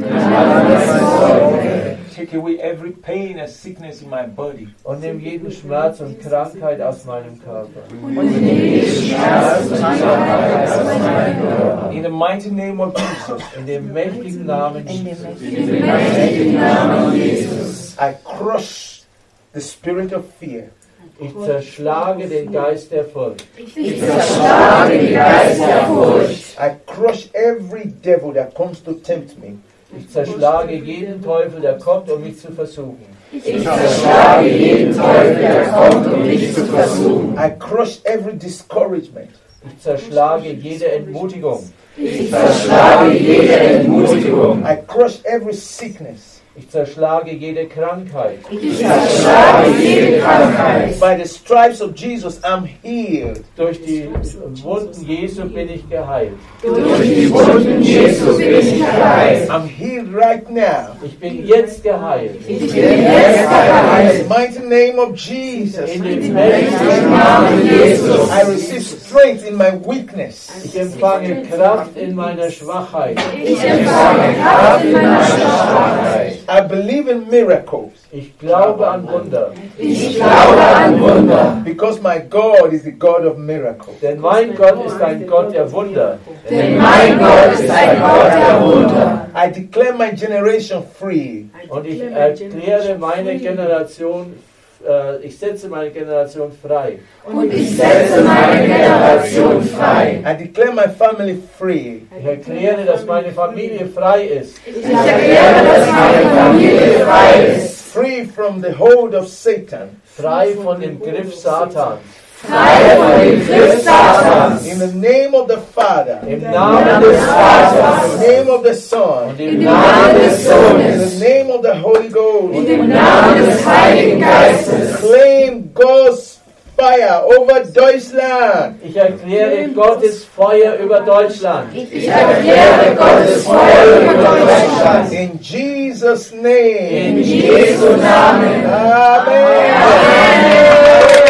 Speaker 1: Take away every pain and sickness in my body.
Speaker 2: Und nimm jeden Schmerz und Krankheit aus meinem Körper.
Speaker 3: Und nehme Schmerz und Krankheit aus meinem Körper.
Speaker 1: In the mighty name of Jesus,
Speaker 2: In dem mächtigen Namen Jesus.
Speaker 3: In dem mächtigen Namen Jesus.
Speaker 1: I crush the spirit of fear.
Speaker 2: Ich zerschlage den Geist der Furcht.
Speaker 3: Ich zerschlage den Geist der Furcht.
Speaker 1: I crush every devil that comes to tempt me.
Speaker 2: Ich zerschlage jeden Teufel, der kommt, um mich zu versuchen.
Speaker 3: Ich zerschlage jeden Teufel, der kommt, um mich zu versuchen.
Speaker 1: I crush every discouragement.
Speaker 2: Ich zerschlage jede Entmutigung.
Speaker 3: Ich zerschlage jede Entmutigung.
Speaker 1: I crush every sickness.
Speaker 2: Ich zerschlage jede Krankheit.
Speaker 3: Ich zerschlage jede Krankheit.
Speaker 1: By the stripes of Jesus, I'm healed.
Speaker 2: Durch die Wunden Jesu bin ich geheilt.
Speaker 3: Durch die Wunden Jesu bin ich geheilt.
Speaker 1: I'm healed right now.
Speaker 2: Ich bin jetzt geheilt.
Speaker 3: Ich bin jetzt
Speaker 1: In
Speaker 3: geheilt.
Speaker 1: the mighty name of Jesus,
Speaker 2: In dem
Speaker 3: Im
Speaker 2: mächtigen
Speaker 3: Namen Jesus.
Speaker 1: I receive strength in my weakness.
Speaker 2: Ich empfange Kraft in meiner Schwachheit.
Speaker 3: Ich empfange Kraft in meiner Schwachheit.
Speaker 1: I believe in miracles
Speaker 2: Ich glaube an Wunder.
Speaker 3: Ich glaube an Wunder.
Speaker 1: because my God is the God of miracles.
Speaker 2: Denn mein Gott ist ein Gott der Wunder.
Speaker 3: Denn mein Gott ist ein Gott der Wunder.
Speaker 1: I declare my generation free.
Speaker 2: Und ich erkläre meine Generation, äh, ich setze meine Generation frei.
Speaker 3: Und ich setze meine Generation frei.
Speaker 1: I declare my family free.
Speaker 2: Ich erkläre, dass meine Familie frei ist.
Speaker 3: Ich erkläre, dass meine Familie frei ist.
Speaker 1: Free from the hold of Satan.
Speaker 2: Frei von dem Griff Satans.
Speaker 3: Frei von dem Griff Satans.
Speaker 1: In the name of the Father.
Speaker 2: Im Namen des
Speaker 1: In
Speaker 2: Vaters
Speaker 1: the name of the Son.
Speaker 2: und
Speaker 3: Im
Speaker 2: im
Speaker 3: Namen
Speaker 2: Namen
Speaker 3: des
Speaker 1: In
Speaker 3: Sohnes.
Speaker 1: the name of the Holy Ghost.
Speaker 3: Im Namen des Heiligen Geistes.
Speaker 1: Claim God's fire over Deutschland.
Speaker 2: Ich erkläre Gottes Feuer über Deutschland.
Speaker 3: Ich erkläre Gottes Feuer über Deutschland.
Speaker 1: In Jesus' name.
Speaker 3: In Jesu Namen.
Speaker 1: Amen.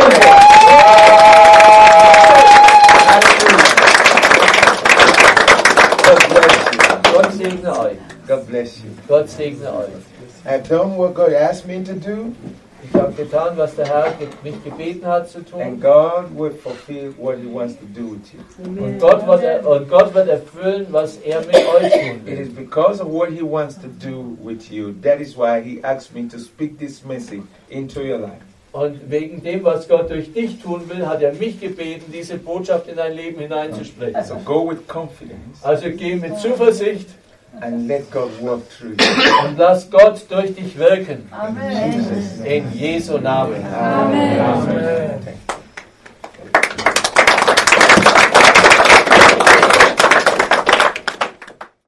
Speaker 1: God bless you.
Speaker 2: Gott segne euch.
Speaker 1: God bless you.
Speaker 2: Gott segne euch.
Speaker 1: I've done what God asked me to do,
Speaker 2: Ich habe getan, was der Herr ge- mich gebeten hat zu
Speaker 1: and
Speaker 2: tun.
Speaker 1: God will fulfill what He wants to do with you.
Speaker 2: Und Gott, wird er, und Gott wird erfüllen, was er mit euch tun
Speaker 1: It is
Speaker 2: will.
Speaker 1: because of what He wants to do with you. That is why He asked me to speak this message into your life.
Speaker 2: Und wegen dem, was Gott durch dich tun will, hat er mich gebeten, diese Botschaft in dein Leben hineinzusprechen.
Speaker 1: So go with confidence
Speaker 2: Also geh mit Zuversicht
Speaker 1: and let God work through you.
Speaker 2: und lass Gott durch dich wirken.
Speaker 3: Amen.
Speaker 1: In Jesus' name.
Speaker 2: In Jesu Namen.
Speaker 3: Amen.
Speaker 1: Amen.